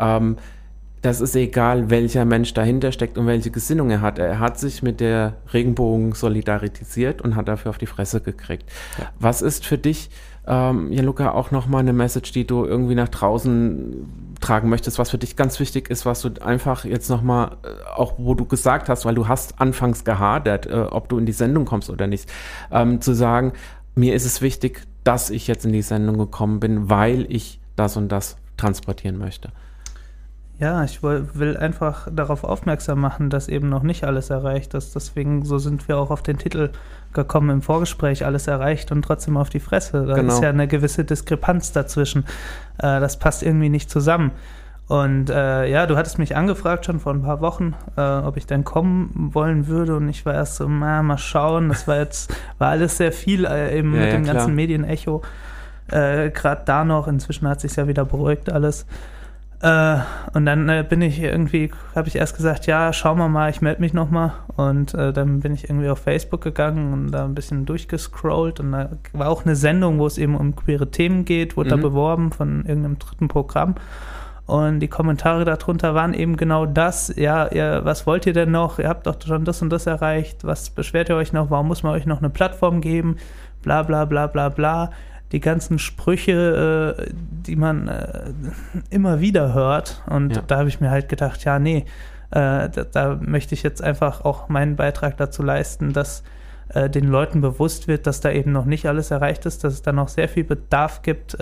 Das ist egal, welcher Mensch dahinter steckt und welche Gesinnung er hat. Er hat sich mit der Regenbogen solidarisiert und hat dafür auf die Fresse gekriegt. Ja. Was ist für dich, Gianluca, auch nochmal eine Message, die du irgendwie nach draußen tragen möchtest, was für dich ganz wichtig ist, was du einfach jetzt nochmal, auch wo du gesagt hast, weil du hast anfangs gehadert, ob du in die Sendung kommst oder nicht, zu sagen, mir ist es wichtig, dass ich jetzt in die Sendung gekommen bin, weil ich das und das transportieren möchte. Ja, ich will einfach darauf aufmerksam machen, dass eben noch nicht alles erreicht ist. Deswegen, so sind wir auch auf den Titel gekommen im Vorgespräch, alles erreicht und trotzdem auf die Fresse. Da ist ja eine gewisse Diskrepanz dazwischen. Das passt irgendwie nicht zusammen. Und ja, du hattest mich angefragt schon vor ein paar Wochen, ob ich denn kommen wollen würde. Und ich war erst so, mal schauen. Das war alles sehr viel eben mit dem ganzen Medienecho. Gerade da noch, inzwischen hat sich ja wieder beruhigt alles. Und dann habe ich erst gesagt, ja, schauen wir mal, ich melde mich nochmal. Und dann bin ich irgendwie auf Facebook gegangen und da ein bisschen durchgescrollt. Und da war auch eine Sendung, wo es eben um queere Themen geht, wurde da beworben von irgendeinem dritten Programm. Und die Kommentare darunter waren eben genau das, ja, was wollt ihr denn noch? Ihr habt doch schon das und das erreicht. Was beschwert ihr euch noch? Warum muss man euch noch eine Plattform geben? Bla bla bla bla bla. Die ganzen Sprüche, die man immer wieder hört. Und da habe ich mir halt gedacht, ja, nee, da möchte ich jetzt einfach auch meinen Beitrag dazu leisten, dass den Leuten bewusst wird, dass da eben noch nicht alles erreicht ist, dass es da noch sehr viel Bedarf gibt,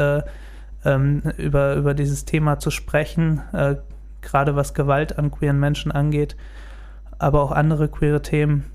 über dieses Thema zu sprechen, gerade was Gewalt an queeren Menschen angeht, aber auch andere queere Themen,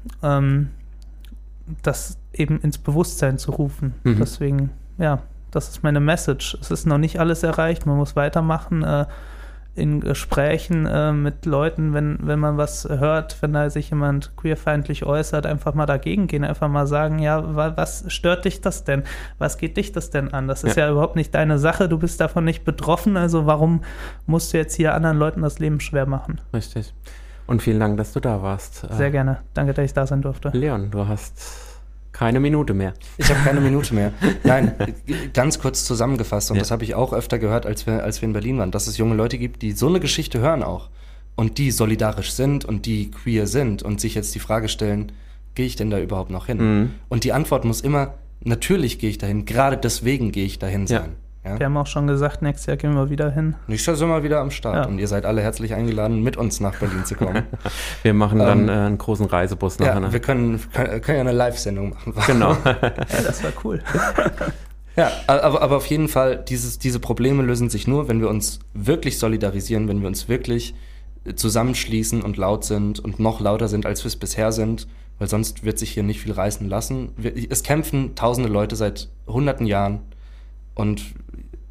das eben ins Bewusstsein zu rufen. Deswegen, ja, das ist meine Message. Es ist noch nicht alles erreicht, man muss weitermachen, in Gesprächen mit Leuten, wenn man was hört, wenn da sich jemand queerfeindlich äußert, einfach mal dagegen gehen, einfach mal sagen, ja, was stört dich das denn? Was geht dich das denn an? Das ist ja überhaupt nicht deine Sache, du bist davon nicht betroffen, also warum musst du jetzt hier anderen Leuten das Leben schwer machen? Richtig. Und vielen Dank, dass du da warst. Sehr gerne. Danke, dass ich da sein durfte. Leon, du hast keine Minute mehr. Ich habe keine Minute mehr. Nein, ganz kurz zusammengefasst, und das habe ich auch öfter gehört, als wir in Berlin waren, dass es junge Leute gibt, die so eine Geschichte hören auch und die solidarisch sind und die queer sind und sich jetzt die Frage stellen, gehe ich denn da überhaupt noch hin? Und die Antwort muss immer, natürlich gehe ich dahin, gerade deswegen gehe ich dahin sein. Ja? Wir haben auch schon gesagt, nächstes Jahr gehen wir wieder hin. Nächstes Jahr sind wir wieder am Start und ihr seid alle herzlich eingeladen, mit uns nach Berlin zu kommen. Wir machen dann einen großen Reisebus nachher. Ja, wir können ja eine Live-Sendung machen. Genau. Ja, das war cool. Ja, aber auf jeden Fall, diese Probleme lösen sich nur, wenn wir uns wirklich solidarisieren, wenn wir uns wirklich zusammenschließen und laut sind und noch lauter sind, als wir es bisher sind, weil sonst wird sich hier nicht viel reißen lassen. Es kämpfen tausende Leute seit hunderten Jahren und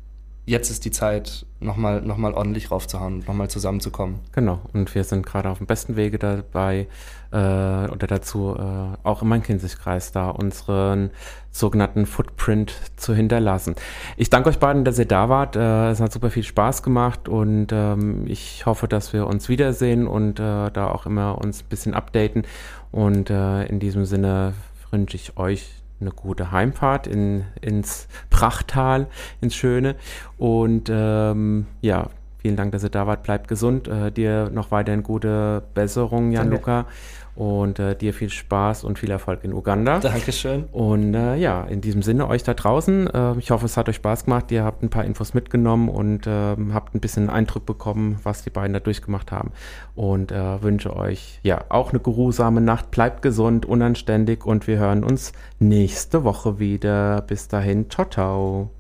jetzt ist die Zeit, nochmal ordentlich raufzuhauen, nochmal zusammenzukommen. Genau, und wir sind gerade auf dem besten Wege dabei, oder dazu, auch im Main-Kinzig-Kreis da unseren sogenannten Footprint zu hinterlassen. Ich danke euch beiden, dass ihr da wart. Es hat super viel Spaß gemacht und ich hoffe, dass wir uns wiedersehen und da auch immer uns ein bisschen updaten. Und in diesem Sinne wünsche ich euch eine gute Heimfahrt ins Prachttal, ins Schöne. Und ja, vielen Dank, dass ihr da wart. Bleibt gesund. Dir noch weiterhin gute Besserung, Gianluca. Und dir viel Spaß und viel Erfolg in Uganda. Dankeschön. Und ja, in diesem Sinne euch da draußen. Ich hoffe, es hat euch Spaß gemacht. Ihr habt ein paar Infos mitgenommen und habt ein bisschen Eindruck bekommen, was die beiden da durchgemacht haben. Und wünsche euch ja auch eine geruhsame Nacht. Bleibt gesund, unanständig und wir hören uns nächste Woche wieder. Bis dahin, ciao, ciao.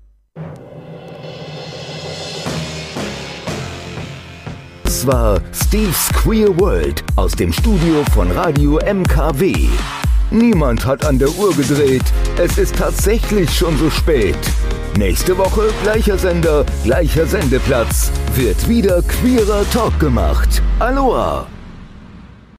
Das war Steve's Queer World aus dem Studio von Radio MKW. Niemand hat an der Uhr gedreht. Es ist tatsächlich schon so spät. Nächste Woche gleicher Sender, gleicher Sendeplatz. Wird wieder queerer Talk gemacht. Aloha!